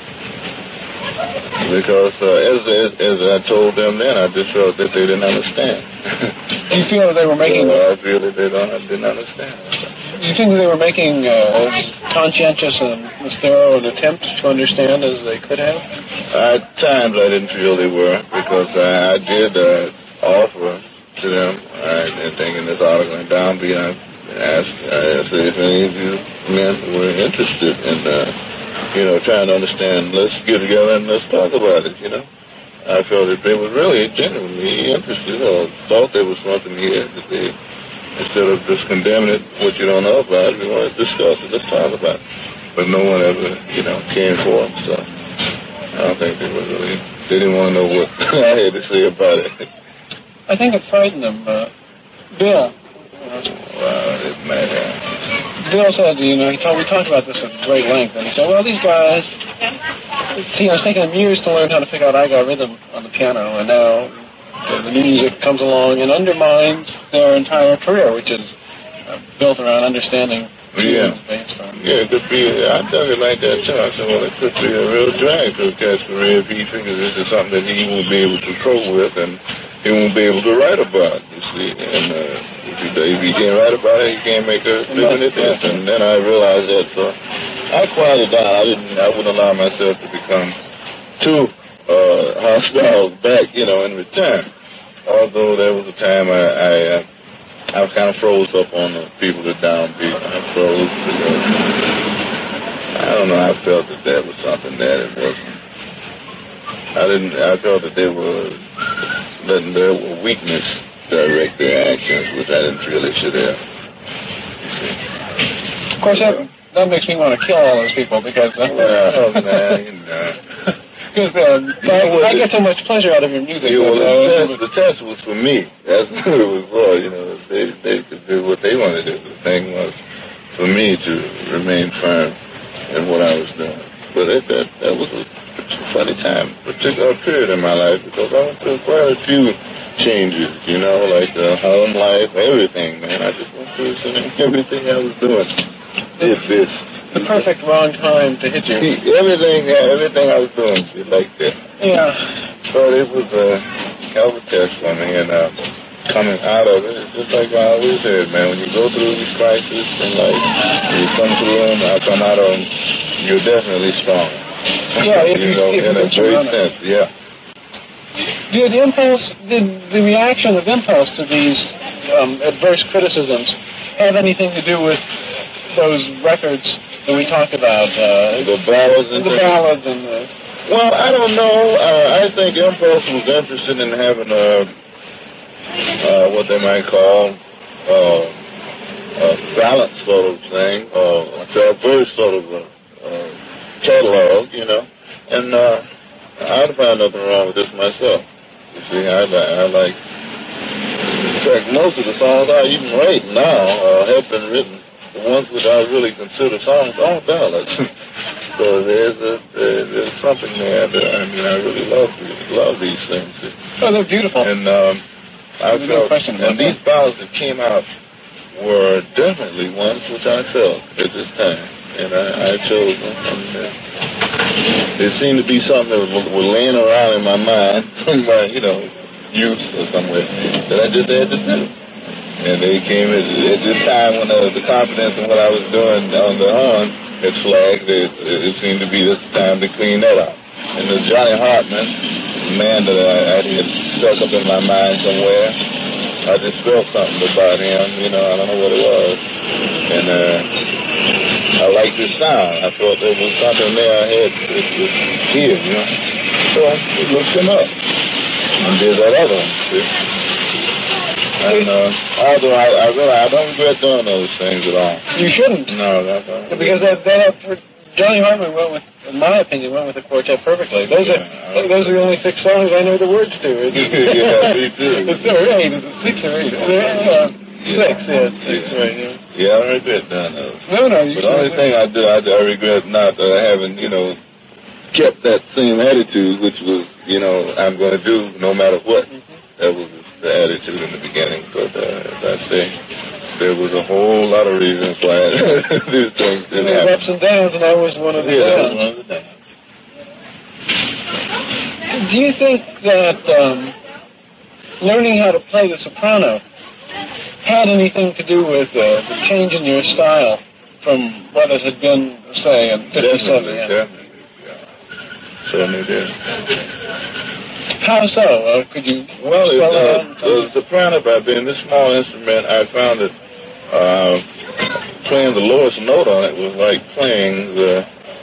Because uh, as, as as I told them then, I just felt that they didn't understand. Do you feel that they were making... So I feel that they don't, didn't understand. Do you think that they were making uh, conscientious and thorough an attempt to understand as they could have? At times I didn't feel they were, because I, I did... Uh, offer to them, I think in this article in Downbeat, I asked, I asked if any of you men were interested in uh, you know, trying to understand, let's get together and let's talk about it, you know. I felt that they were really genuinely interested or thought there was something here that they, instead of just condemning it, what you don't know about it, we want to discuss it, let's talk about it. But no one ever, you know, came forward, so I don't think they were really, they didn't want to know what I had to say about it. I think it frightened them. Uh, Bill. Well, it might have. Bill said, you know, he told, we talked about this at great length, and he said, well, these guys, see, it's taken them years to learn how to figure out I got rhythm on the piano, and now the, the new music comes along and undermines their entire career, which is uh, built around understanding. Yeah, yeah, it could be. I dug it like that too. I said, well, it could be a real drag to a cat's career if he figures this is something that he won't be able to cope with, and he won't be able to write about. You see, and uh, if, he, if he can't write about it, he can't make a living at this. And then I realized that, so I quieted down. I didn't. I wouldn't allow myself to become too uh, hostile back, you know, in return. Although there was a time I. I uh, I kind of froze up on the people that downbeat. I froze because I don't know. I felt that that was something that it wasn't. I didn't. I felt that they were letting their weakness direct their actions, which I didn't feel they should have. Of course, that, that makes me want to kill all those people because. Uh, well, man, you know. Because um, I, I get so much pleasure out of your music. Yeah, well, uh, the, test, the test was for me. That's what it was for. You know, they they could do what they wanted to do. The thing was for me to remain firm in what I was doing. But it, that that was a funny time, particular period in my life because I went through quite a few changes. You know, like the home life, everything. Man, I just went through everything I was doing. Did this. The perfect wrong time to hit you. Everything, yeah, everything I was doing, she liked that. Yeah. But it was a hell of a test for me, and uh, coming out of it, it's just like I always said, man, when you go through these crises in life, when you come through them, I come out of them, you're definitely strong. Yeah, if you you, know, if in you a great sense, yeah. Did impulse, did the reaction of impulse to these um, adverse criticisms have anything to do with those records that we talked about? Uh, the ballads and the ballads and the... Well, I don't know. Uh, I think Impulse was interested in having a, uh, what they might call uh, a balanced sort of thing, uh, a diverse sort of a, uh, catalog, you know. And uh, I'd find nothing wrong with this myself. You see, I, I like... In fact, most of the songs I even write now uh, have been written. The ones which I really consider songs are ballads. So there's a there's something there that I mean I really love love these things. Oh, they're beautiful. And um, I there's felt, no question about and that. these ballads that came out were definitely ones which I felt at this time, and I, I chose them. And uh, there seemed to be something that was, was laying around in my mind from my you know youth or somewhere that I just had to do. And they came at, at this time when uh, the confidence in what I was doing on the horn had flagged. It, it seemed to be this time to clean that up. And the Johnny Hartman, the man that I, I had stuck up in my mind somewhere, I just felt something about him. You know, I don't know what it was. And uh, I liked his sound. I thought there was something there I had to, to hear, you know. So I looked him up. And did that other one, see? And uh, although I, I really I don't regret doing those things at all. You shouldn't. No, that's all. Because that, that Johnny Hartman went with, in my opinion, went with the quartet perfectly. Those yeah, are those are the only six songs I know the words to. yeah, me too. It's or eight, it's six or eight. Uh, six, yeah, six, yeah. right, yeah. Yeah, I don't regret doing those. No, no. You but the only thing I do, I, I regret not uh, having, you know, kept that same attitude, which was, you know, I'm going to do no matter what. Mm-hmm. That was the attitude in the beginning, but uh, as I say, there was a whole lot of reasons why these things didn't happen. There was ups and downs, and that was one of the yeah, downs. One of the downs. Do you think that um, learning how to play the soprano had anything to do with uh, the change in your style from what it had been, say, in fifty-seven? Definitely, definitely, yeah. Certainly did. How so? Uh, could you well, it, uh, the soprano, by being this small instrument, I found that uh, playing the lowest note on it was like playing the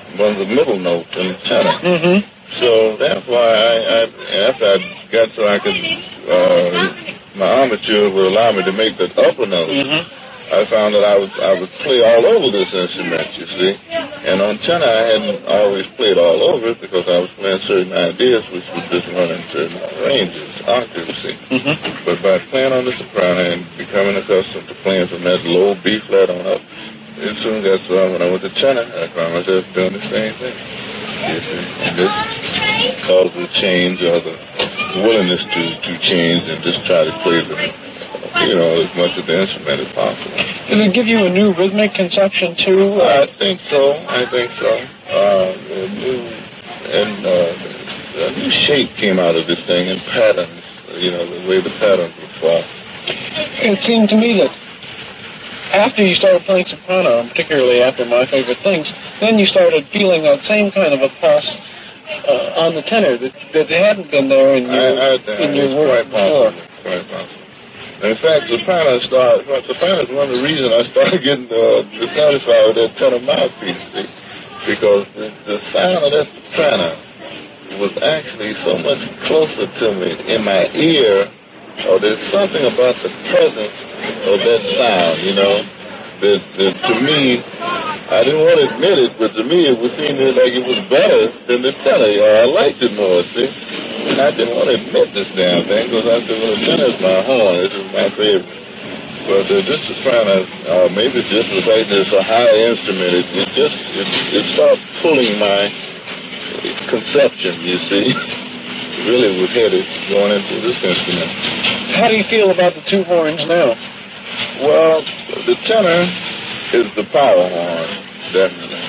one of the middle notes in the tenor. Mm-hmm. So that's why I, I after I got so I could, uh, my armature would allow me to make the upper note. Mm-hmm. I found that I would I would play all over this instrument, you see. And on tenor, I hadn't always played all over it because I was playing certain ideas which would just run in certain ranges, octaves, see. Mm-hmm. But by playing on the soprano and becoming accustomed to playing from that low B flat on up, it soon got so when I went to tenor, I found myself doing the same thing. You see. And this caused the change or the willingness to, to change and just try to play the, you know, as much of the instrument as possible. Did it give you a new rhythmic conception too? I think so. I think so. Uh, a new and uh, a new shape came out of this thing and patterns. You know, the way the patterns would fall. It seemed to me that after you started playing soprano, and particularly after My Favorite Things, then you started feeling that same kind of a pulse uh, on the tenor that that hadn't been there in your I, I, in your work quite before. Possible. Quite possible. In fact, soprano started. Well, soprano is one of the reasons I started getting uh, dissatisfied with that tenor mouthpiece, see? Because the, the sound of that soprano was actually so much closer to me in my ear, or there's something about the presence of that sound, you know, that, that to me, I didn't want to admit it, but to me it was seeming like it was better than the tenor. I liked it more, see? And I didn't want to admit this damn thing because I said, well, the tenor is my horn. This is my favorite. But uh, this soprano, uh, maybe it's just the fact that it's a high instrument. It, it just, it, it started pulling my conception, you see. It really was headed going into this instrument. How do you feel about the two horns now? Well, the tenor is the power horn, definitely.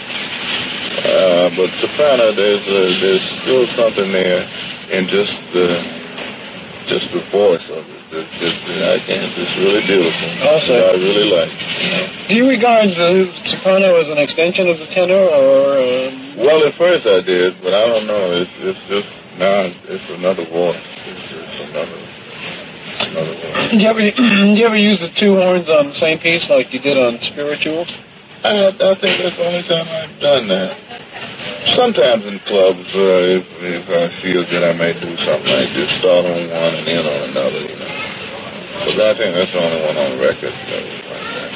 Uh, but soprano, there's a, there's still something there in just the just the voice of it. That, that, that I can't just really deal with it. Also, I really like. You know. Do you regard the soprano as an extension of the tenor, or? Um... Well, at first I did, but I don't know. It's it's just now it's another voice. It's, it's another. Another voice. Do you ever do you ever use the two horns on the same piece like you did on Spirituals? I, I think that's the only time I've done that. Sometimes in clubs, uh, if, if I feel that I may do something like this, start on one and end on another, you know. But I think that's the only one on record that was like that.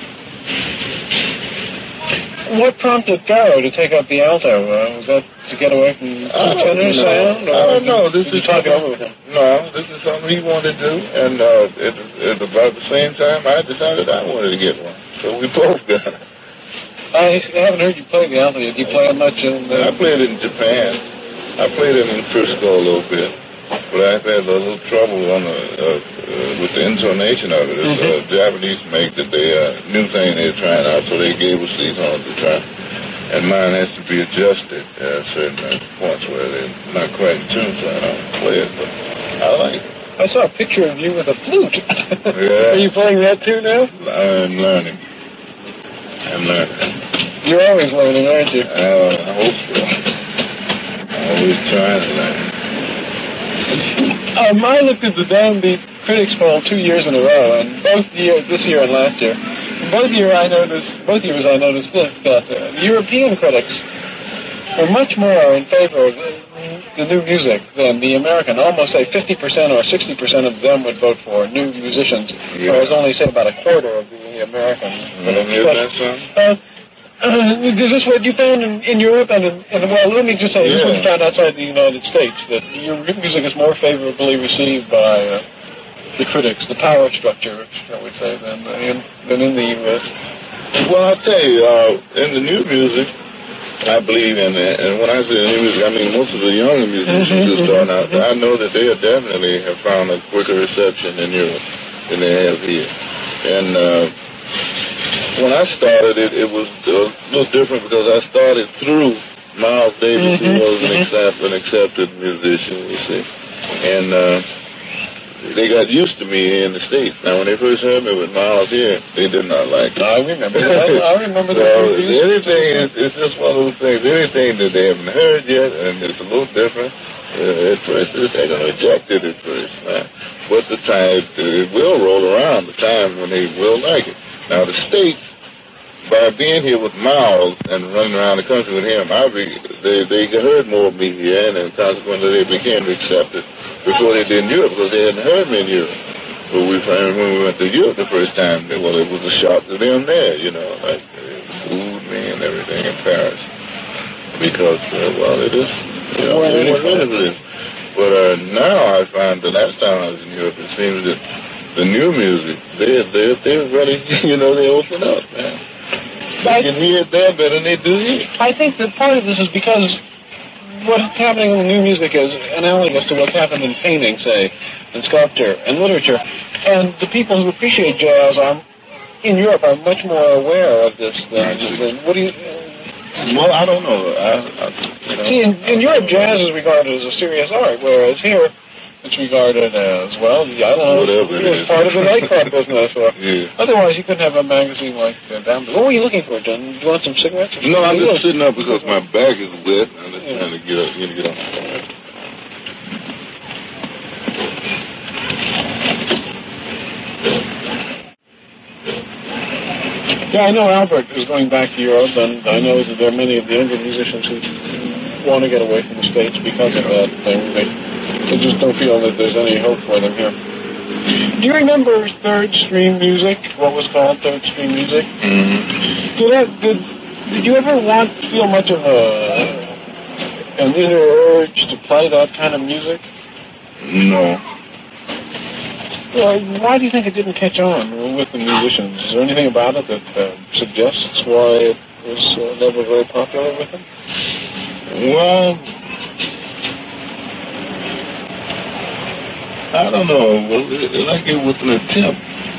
What prompted Pharaoh to take up the alto? Uh, was that to get away from the tenor sound? Or I don't know. This did is you talk it over with him? No, this is something he wanted to do, and uh, at, at about the same time, I decided I wanted to get one. So we both got it. I haven't heard you play the alto. Did you play it much in the... I played it in Japan. I played it in Frisco a little bit, but I've had a little trouble on the, uh, uh, with the intonation of it. It's a uh, Japanese make that they uh, new thing they're trying out, so they gave us these horns to try. And mine has to be adjusted at certain points where they're not quite in tune, so I don't play it, but I like it. I saw a picture of you with a flute. Yeah. Are you playing that too now? I'm learning. I'm learning. You're always learning, aren't you? Uh, I hope so. I'm always trying to learn. Um, I looked at the Downbeat Critics Poll two years in a row, and both year, this year and last year. Both year I noticed, both years I noticed this, that uh, European critics were much more in favor of the, the new music than the American. Almost say fifty percent or sixty percent of them would vote for new musicians, yeah. Whereas only say about a quarter of the American critics. Mm, but, uh, uh, is this what you found in, in Europe and in, in, well, let me just say, yeah. This is what you found outside the United States, that your music is more favorably received by uh, the critics, the power structure, shall we say, than in, than in the U S? Well, I'll tell you, uh, in the new music, I believe in it, and when I say new music, I mean most of the younger musicians who are starting out, I know that they definitely have found a quicker reception in Europe than they have here. And uh, when I started, it, it was a little different because I started through Miles Davis, mm-hmm. who was an, accept, an accepted musician, you see. And uh, they got used to me in the States. Now, when they first heard me with Miles here, they did not like it. I remember that. I remember that. So anything, it's, it's just one of those things, anything that they haven't heard yet, and it's a little different, uh, at first, they're going to reject it at first. Uh, but the time, it will roll around, the time when they will like it. Now, the States, by being here with Miles and running around the country with him, I be, they they heard more of me here, and then consequently they became accepted before they did in Europe, because they hadn't heard me in Europe. But we found when we went to Europe the first time, they, well, it was a shock to them there, you know, like they fooled me and everything in Paris, because uh, well, it is, you know, it was it. But uh, now I find the last time I was in Europe, it seems that the new music, they they they're really, you know, they open up, man. They can hear it there better than they do here. I think that part of this is because what's happening in the new music is analogous to what's happened in painting, say, and sculpture and literature. And the people who appreciate jazz are, in Europe, are much more aware of this than, than what do you... Well, I don't know. I, I, you know. See, in, in Europe, jazz is regarded as a serious art, whereas here, it's regarded as, well, I don't know, whatever it is. Part of the nightclub business. Or yeah. Otherwise, you couldn't have a magazine like uh, Down. What were you looking for, John? Do you want some cigarettes? No, I'm just sitting up because my back is wet. I'm just yeah. trying to get up. You know, get up. Yeah, I know Albert is going back to Europe, and I know that there are many of the younger musicians who want to get away from the States because of that thing. They, they just don't feel that there's any hope for them here. Do you remember third stream music? What was called third stream music? Mm-hmm. Did, that, did did you ever want feel much of a an inner urge to play that kind of music? No. Well, why do you think it didn't catch on with the musicians? Is there anything about it that uh, suggests why it was uh, never very popular with them? Well, I don't know. Well, it, like it was an attempt.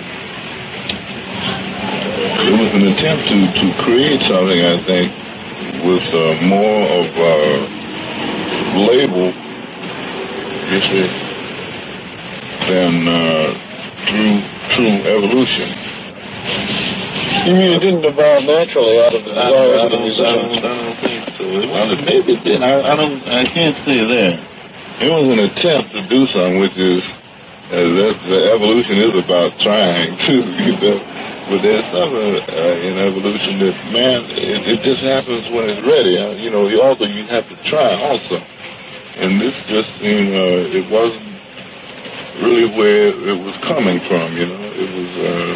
It was an attempt to, to create something, I think, with uh, more of a label, you see, than uh, through true evolution. You mean it didn't evolve naturally out of the desires of the musician? I don't think so. Well, it maybe it did. I, I don't. I can't say that. It was an attempt to do something, which is, uh, that the evolution is about trying to, you know. But there's something uh, in evolution that, man, it, it just happens when it's ready. Uh, you know, although you have to try also. And this just, you know, it wasn't really where it was coming from, you know. It was, uh,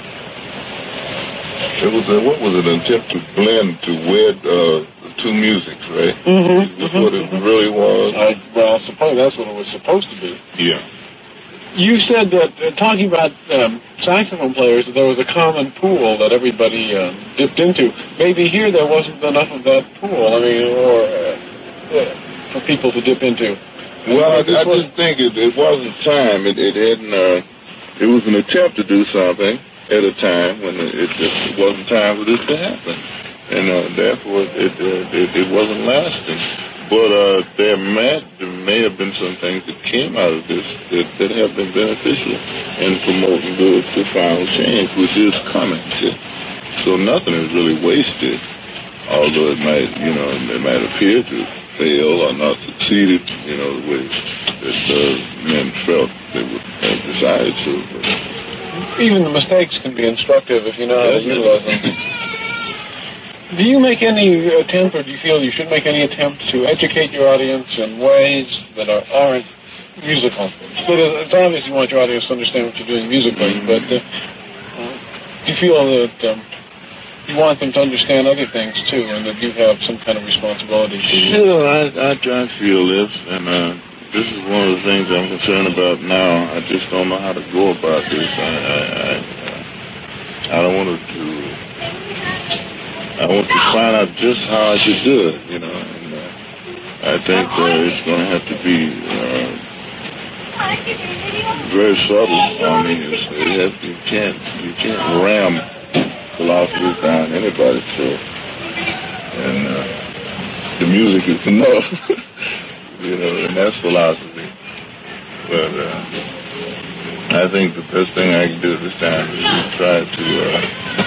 it was, a, what was it, an attempt to blend, to wed uh, two musics, right? Mm-hmm. That's mm-hmm. what it really was. I, well, I suppose that's what it was supposed to be. Yeah. You said that, uh, talking about um, saxophone players, that there was a common pool that everybody uh, dipped into. Maybe here there wasn't enough of that pool, I mean, or uh, uh, for people to dip into. Well, I, I just think it, it wasn't time. It, it hadn't. Uh, it was an attempt to do something at a time when it, it just wasn't time for this to happen, and uh, therefore it, uh, it it wasn't lasting. But uh, there may there may have been some things that came out of this that, that have been beneficial in promoting the, the final change, which is coming. See? So nothing is really wasted, although it might, you know, it might appear to fail or not succeeded, you know, the way that uh, men felt they would have decided to. But even the mistakes can be instructive if you know how to utilize them. Do you make any attempt, or do you feel you should make any attempt to educate your audience in ways that are, aren't musical? But it's obvious you want your audience to understand what you're doing musically, but uh, do you feel that um, you want them to understand other things too, and that you have some kind of responsibility to you? Sure, I, I try to feel this, and uh, this is one of the things I'm concerned about now. I just don't know how to go about this. I I, I, I don't want to. I want to find out just how I should do it, you know. And uh, I think uh, it's going to have to be uh, very subtle. I mean, it's, it has, you can't you can't ram philosophies down anybody's throat. And uh, the music is enough, you know, and that's philosophy. But uh, I think the best thing I can do this time is to try to uh,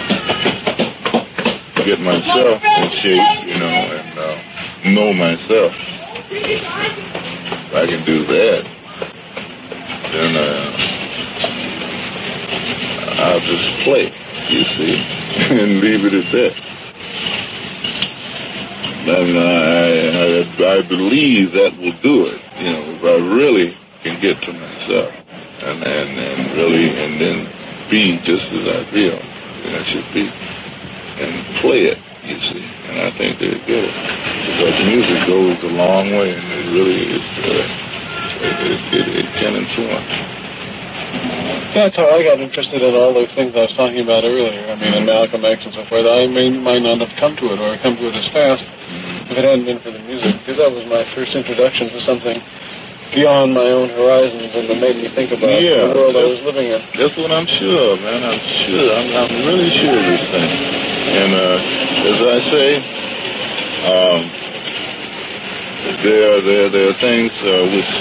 get myself in shape, you know, and uh, know myself. If I can do that, then uh, I'll just play. you see, and leave it at that. And I, I, I believe that will do it, you know, if I really can get to myself and, and, and really, and then be just as I feel that I should be, and play it, you see, and I think they'll get it, because music goes a long way, and it really is, uh, it, it, it, it can influence. That's how I got interested in all those things I was talking about earlier. I mean, in Malcolm X and so forth. I may, might not have come to it, or come to it as fast if it hadn't been for the music, because that was my first introduction to something beyond my own horizons, and that made me think about yeah, the world I was living in. That's what I'm sure of, man. I'm sure. I'm, I'm really sure of this thing. And uh, as I say, um, there, there, there are things uh, which,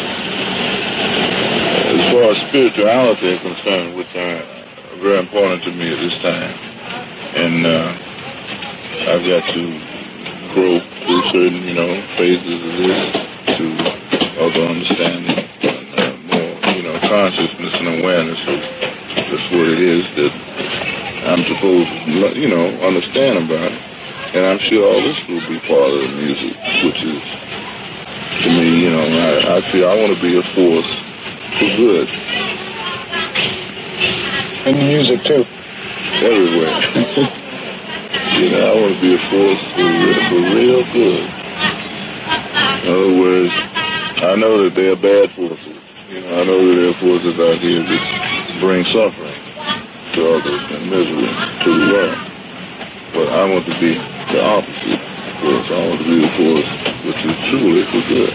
as far as spirituality is concerned, which are very important to me at this time. And uh, I've got to grow through certain, you know, phases of this to other understanding and uh, more, you know, consciousness and awareness of just what it is that I'm supposed to, you know, understand about it. And I'm sure all this will be part of the music, which is, to me, you know, I, I feel I want to be a force for good. And the music, too. Everywhere. You know, I want to be a force for real, for real good. In other words, I know that there are bad forces. You know, I know that there are forces out here that bring suffering to others and misery to the world. But I want to be the opposite force. I want to be the force which is truly for good.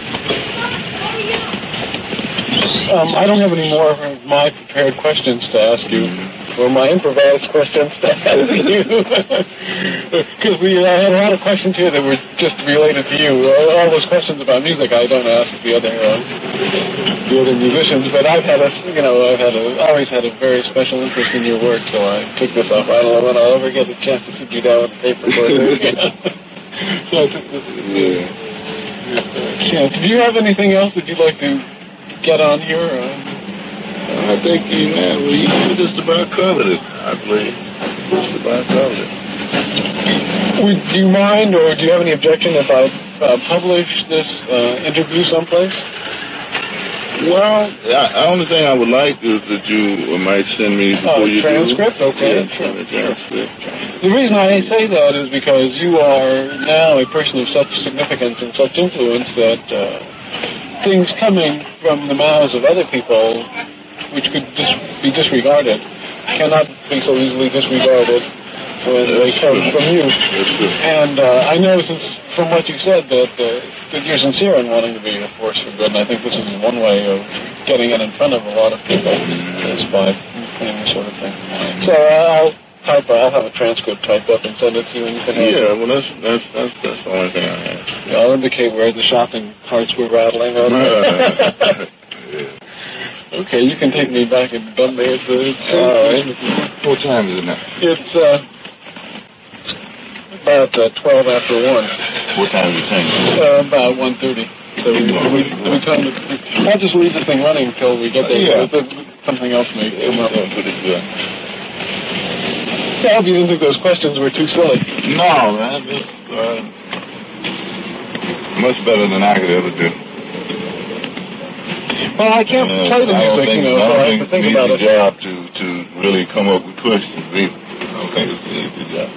Um, I don't have any more of my prepared questions to ask you, or my improvised questions to ask you, because we I had a lot of questions here that were just related to you. All those questions about music I don't ask the other uh, the other musicians, but I've had a you know I've had a always had a very special interest in your work, so I took this up. I don't know when I'll ever get a chance to sit you down with the paper for it again. So I took this. Yeah. Yeah. Did you have anything else that you'd like to get on here? Uh, I think you, man, well, you just about covered it, I believe. Just about covered it. Would you mind, or do you have any objection if I uh, publish this uh, interview someplace? Well, the only thing I would like is that you might send me before uh, you transcript? do. Okay, yeah, sure. transcript. The reason I say that is because you are now a person of such significance and such influence that uh, things coming from the mouths of other people, which could dis- be disregarded, cannot be so easily disregarded when That's they come true. From you. That's true. And uh, I know, since from what you said, that uh, that you're sincere in wanting to be a force for good, and I think this is one way of getting it in front of a lot of people, is by doing this sort of thing. So uh, I'll type. I'll have a transcript typed up and send it to you, and you can have yeah, it. well, that's that's that's that's the only thing I ask. Yeah, I'll indicate where the shopping carts were rattling. yeah. Okay, you can take me back and dump me at the... All right. What time is it now? It's uh, about uh, twelve after one. What time is it saying? Uh, about one thirty. So we, we, we time to... I'll just leave this thing running until we get there. Uh, yeah. So something else may come up. Yeah, pretty good. I hope you didn't think those questions were too silly. No, man. It's uh, much better than I could ever do. Well, I can't uh, play the music, think, you know, so I have to think about it. It's an easy job to, to really come up with questions, either. I don't think it's an easy job.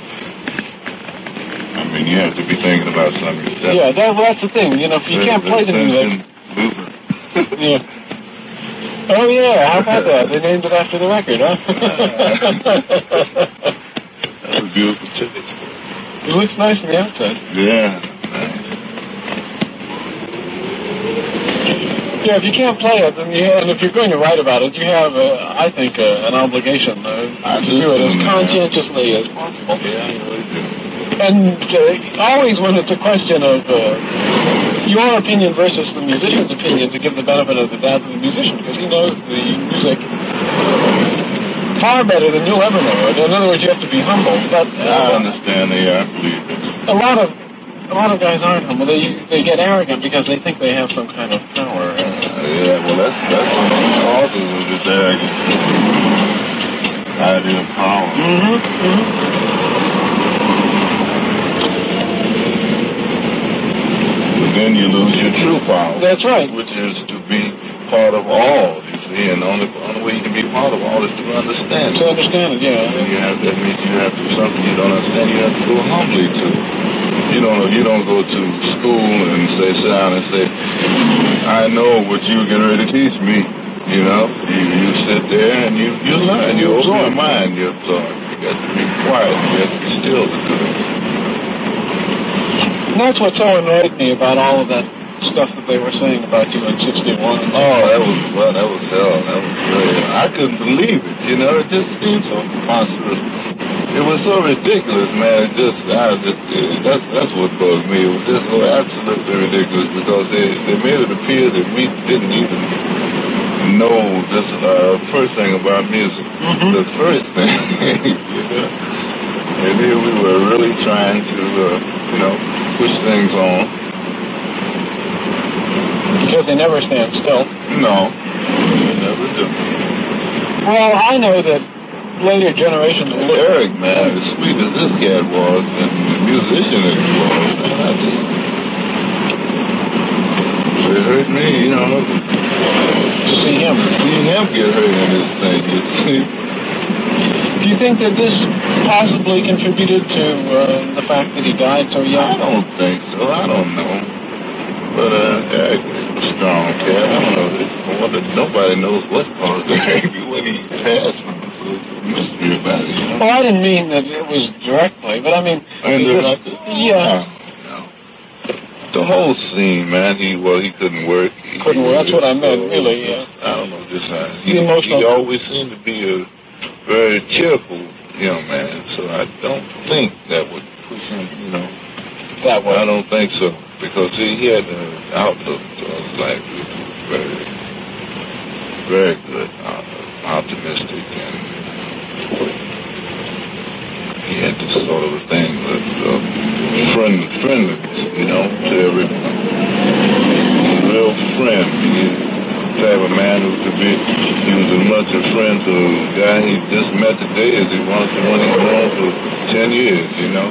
I mean, you have to be thinking about something yourself. Yeah, that, well, that's the thing. You know, if you can't play the music... yeah. Oh, yeah, how about that? They named it after the record, huh? That was beautiful tickets. It looks nice on the outside. Yeah. Yeah, if you can't play it, then you have, and if you're going to write about it, you have, uh, I think, uh, an obligation uh, to do it as conscientiously as possible. Yeah, I really do. And uh, always when it's a question of uh, your opinion versus the musician's opinion, to give the benefit of the doubt to the musician, because he knows the music far better than you'll ever know it. In other words, you have to be humble. But uh, I understand. Yeah, I believe it. A lot of A lot of guys aren't humble. They they get arrogant because they think they have some kind of power. Uh, yeah, well, that's that's one of the causes of this arrogance. idea of power. Mm-hmm. Mm-hmm. But then you lose your true power. That's right. Which is to be part of all, you see, and the only, only way you can be part of all is to understand it. To understand it, yeah. And you have, that means you have to, something you don't understand, you have to go humbly to. You don't, you don't go to school and say, sit down and say, I know what you're getting ready to teach me. You know, you, you sit there and you, you learn, you open your mind, you absorb. You got to be quiet, you got to be still to do it. And that's what so annoyed me about all of that stuff that they were saying about you in sixty-one. And oh, that was, well, that was hell. That was really, I couldn't believe it, you know, it just seemed so monstrous. It was so ridiculous, man. It just, I just, it, that's, that's what bugged me. It was just so absolutely ridiculous because they, they made it appear that we didn't even know this, uh, first thing about music. Mm-hmm. The first thing, you know. And here we were really trying to, uh, you know, push things on. Because they never stand still. No, they never do. Well, I know that later generations... Well, Eric, man, as sweet as this cat was, and the musician that he was, man, I just... It hurt me, you know. To see him. To see him get hurt in this thing, you see. Do you think that this possibly contributed to uh, the fact that he died so young? I don't think so. I don't know. But uh, Eric was a strong cat. I don't know. This, nobody knows what caused Eric when he passed. So it's a mystery about it. You know? Well, I didn't mean that it was directly, but I mean... I mean, was, yeah. No. The whole scene, man, he well, he couldn't work. He, couldn't work. That's what I meant, so, really, yeah. I don't know, just how... He, he always seemed to be a very cheerful young man, so I don't think that would push him, you know. That way. I don't think so, because he, he had an outlook on life that was very, very good, uh, optimistic, and he had this sort of a thing with uh, friend, friendliness, you know, to everyone. A real friend. He, type of man who could be, he was as much a friend to a guy he just met today as he was to one he's known for ten years, you know.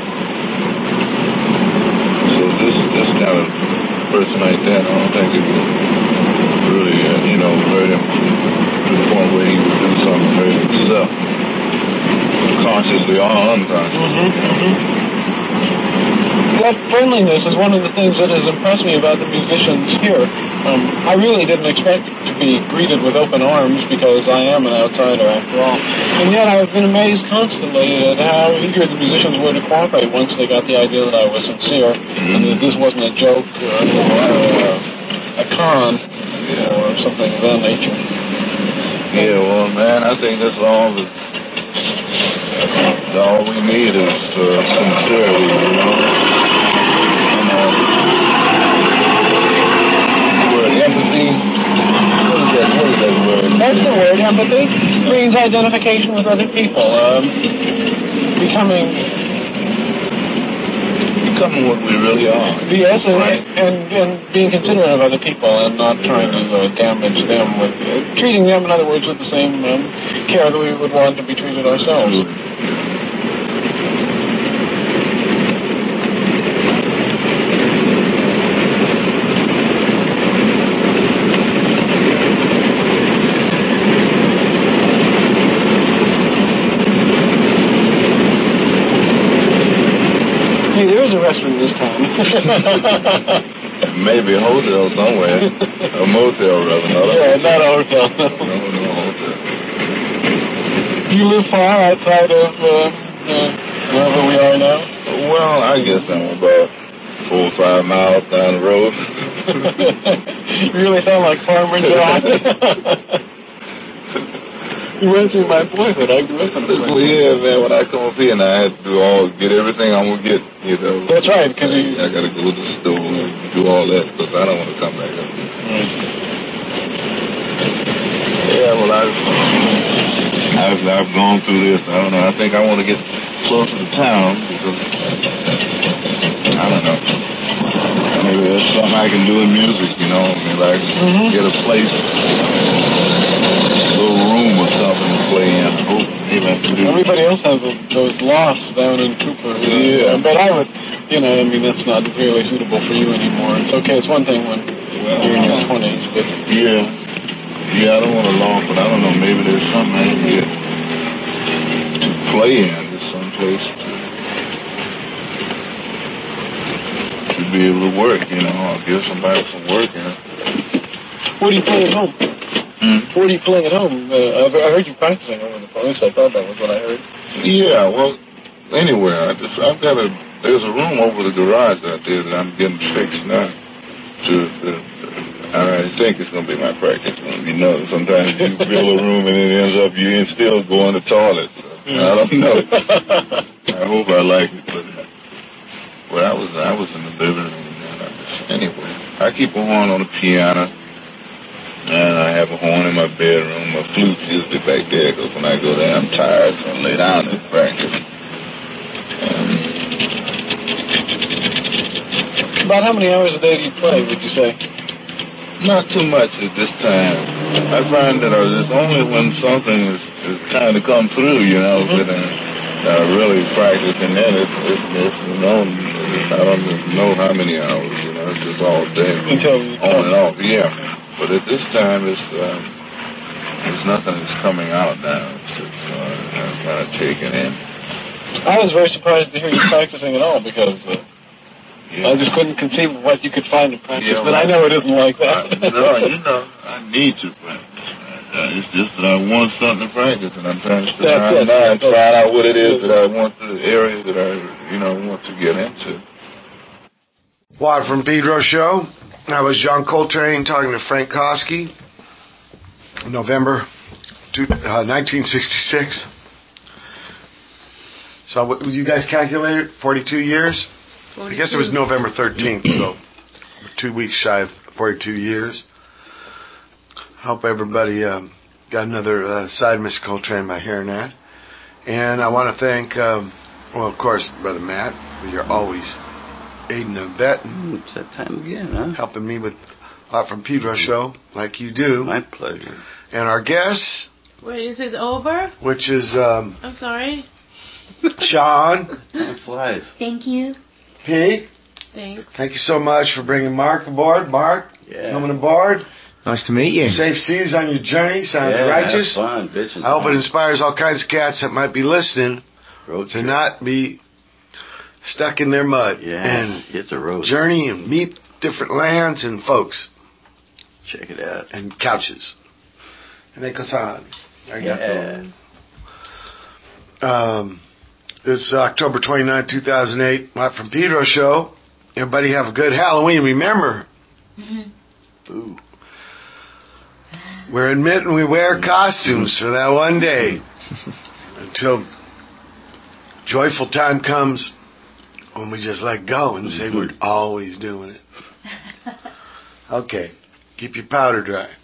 So this this kind of person like that, I don't think it would really, uh, you know, hurt him to, to the point where he would do something to hurt himself, consciously or unconsciously. Mm-hmm. That friendliness is one of the things that has impressed me about the musicians here. Um, I really didn't expect to be greeted with open arms because I am an outsider after all. And yet I've been amazed constantly at how eager the musicians were to cooperate once they got the idea that I was sincere and that this wasn't a joke or uh, a con or something of that nature. Yeah, well, man, I think that's all that all we need is uh, sincerity, you know. Empathy. What is that? What is that word? That's the word, empathy. It means identification with other people. Um, becoming... Becoming what we really are. Yes, and, right. and, and being considerate of other people and not trying to uh, damage them. With uh, treating them, in other words, with the same um, care that we would want to be treated ourselves. A restaurant this time. Maybe a hotel somewhere. A motel, rather. Not a yeah, hotel. not a hotel. No, no hotel. Do you live far outside of uh, uh, wherever we are now? Well, I guess I'm about four or five miles down the road. You really sound like Farmer John. You went through my boyhood. I grew up in the Well, yeah, man, when I come up here and I had to do all, get everything I'm going to get, you know. That's right, because you... I got to go to the store and do all that because I don't want to come back up here. Right. Yeah, well, I've, I've, I've gone through this. I don't know. I think I want to get closer to town because, I don't know. Maybe there's something I can do in music, you know. Maybe I can mm-hmm. get a place, a little room or something to play in. I hope. have a, those lofts down in Cooper. Yeah. But I would, you know, I mean, that's not really suitable for you anymore. It's okay. It's one thing when well, you're in your twenties, but yeah, yeah. I don't want to loft, but I don't know. Maybe there's something I can get to play in. There's some place to to be able to work. You know, I'll give somebody some work. You know. Where do you play at home? Hmm? Where do you play at home? Uh, I heard you practicing over the phone. At least I thought that was what I heard. Yeah, well, anywhere. I just, I've got a, there's a room over the garage out there that I'm getting fixed now. To, uh, I think it's going to be my practice room. You know, sometimes you build a room and it ends up you still go in the toilet. So I don't know. I hope I like it, but well, I was, I was in the living room. And I just, anyway, I keep a horn on the piano. And I have a horn in my bedroom. My flute's usually back there because when I go there, I'm tired, so I lay down and practice. Um, About how many hours a day do you play, would you say? Not too much at this time. I find that it's only when something is, is trying to come through, you know, mm-hmm. that I, I really practice. And then it's, it's, it's you know, I don't know how many hours, you know, it's just all day. Until on and off, yeah. But at this time, it's, um, there's nothing that's coming out now. It's just uh, I'm kind of taken in. I was very surprised to hear you practicing at all because uh, yeah. I just couldn't conceive of what you could find in practice. Yeah, but well, I know it isn't like that. I, no, you know, I need to practice. Uh, it's just that I want something to practice, and I'm trying to spend my mind to find out what it is that I want, the area that I, you know, want to get into. Watt from Pedro Show. That was John Coltrane talking to Frank Kosky, November nineteen sixty-six. So what, you guys calculated? forty-two years? forty-two. I guess it was November thirteenth, so two weeks shy of forty-two years. Hope everybody um, got another uh, side of Mister Coltrane by hearing that. And I want to thank, um, well, of course, Brother Matt, you're always aiding and abetting. It's that time again, huh? Helping me with Watt from Pedro Show, like you do. My pleasure. And our guest. Wait, is this over? Which is, um... I'm sorry. Sean. Time flies. Thank you. Pete. Thanks. Thank you so much for bringing Mark aboard. Mark, yeah. coming aboard. Nice to meet you. Safe seas on your journey. Sounds yeah, righteous. Fun, bitches. I hope it inspires all kinds of cats that might be listening road to trip. not be stuck in their mud. Yeah, and hit the road. Journey and meet different lands and folks. Check it out. And couches. And Ekosan. Yeah. Um, it's October twenty-ninth, two thousand eight. Watt from Pedro Show. Everybody have a good Halloween. Remember, Mm-hmm. Ooh. we're admitting we wear costumes for that one day until joyful time comes when we just let go and say we're always doing it. Okay. Keep your powder dry.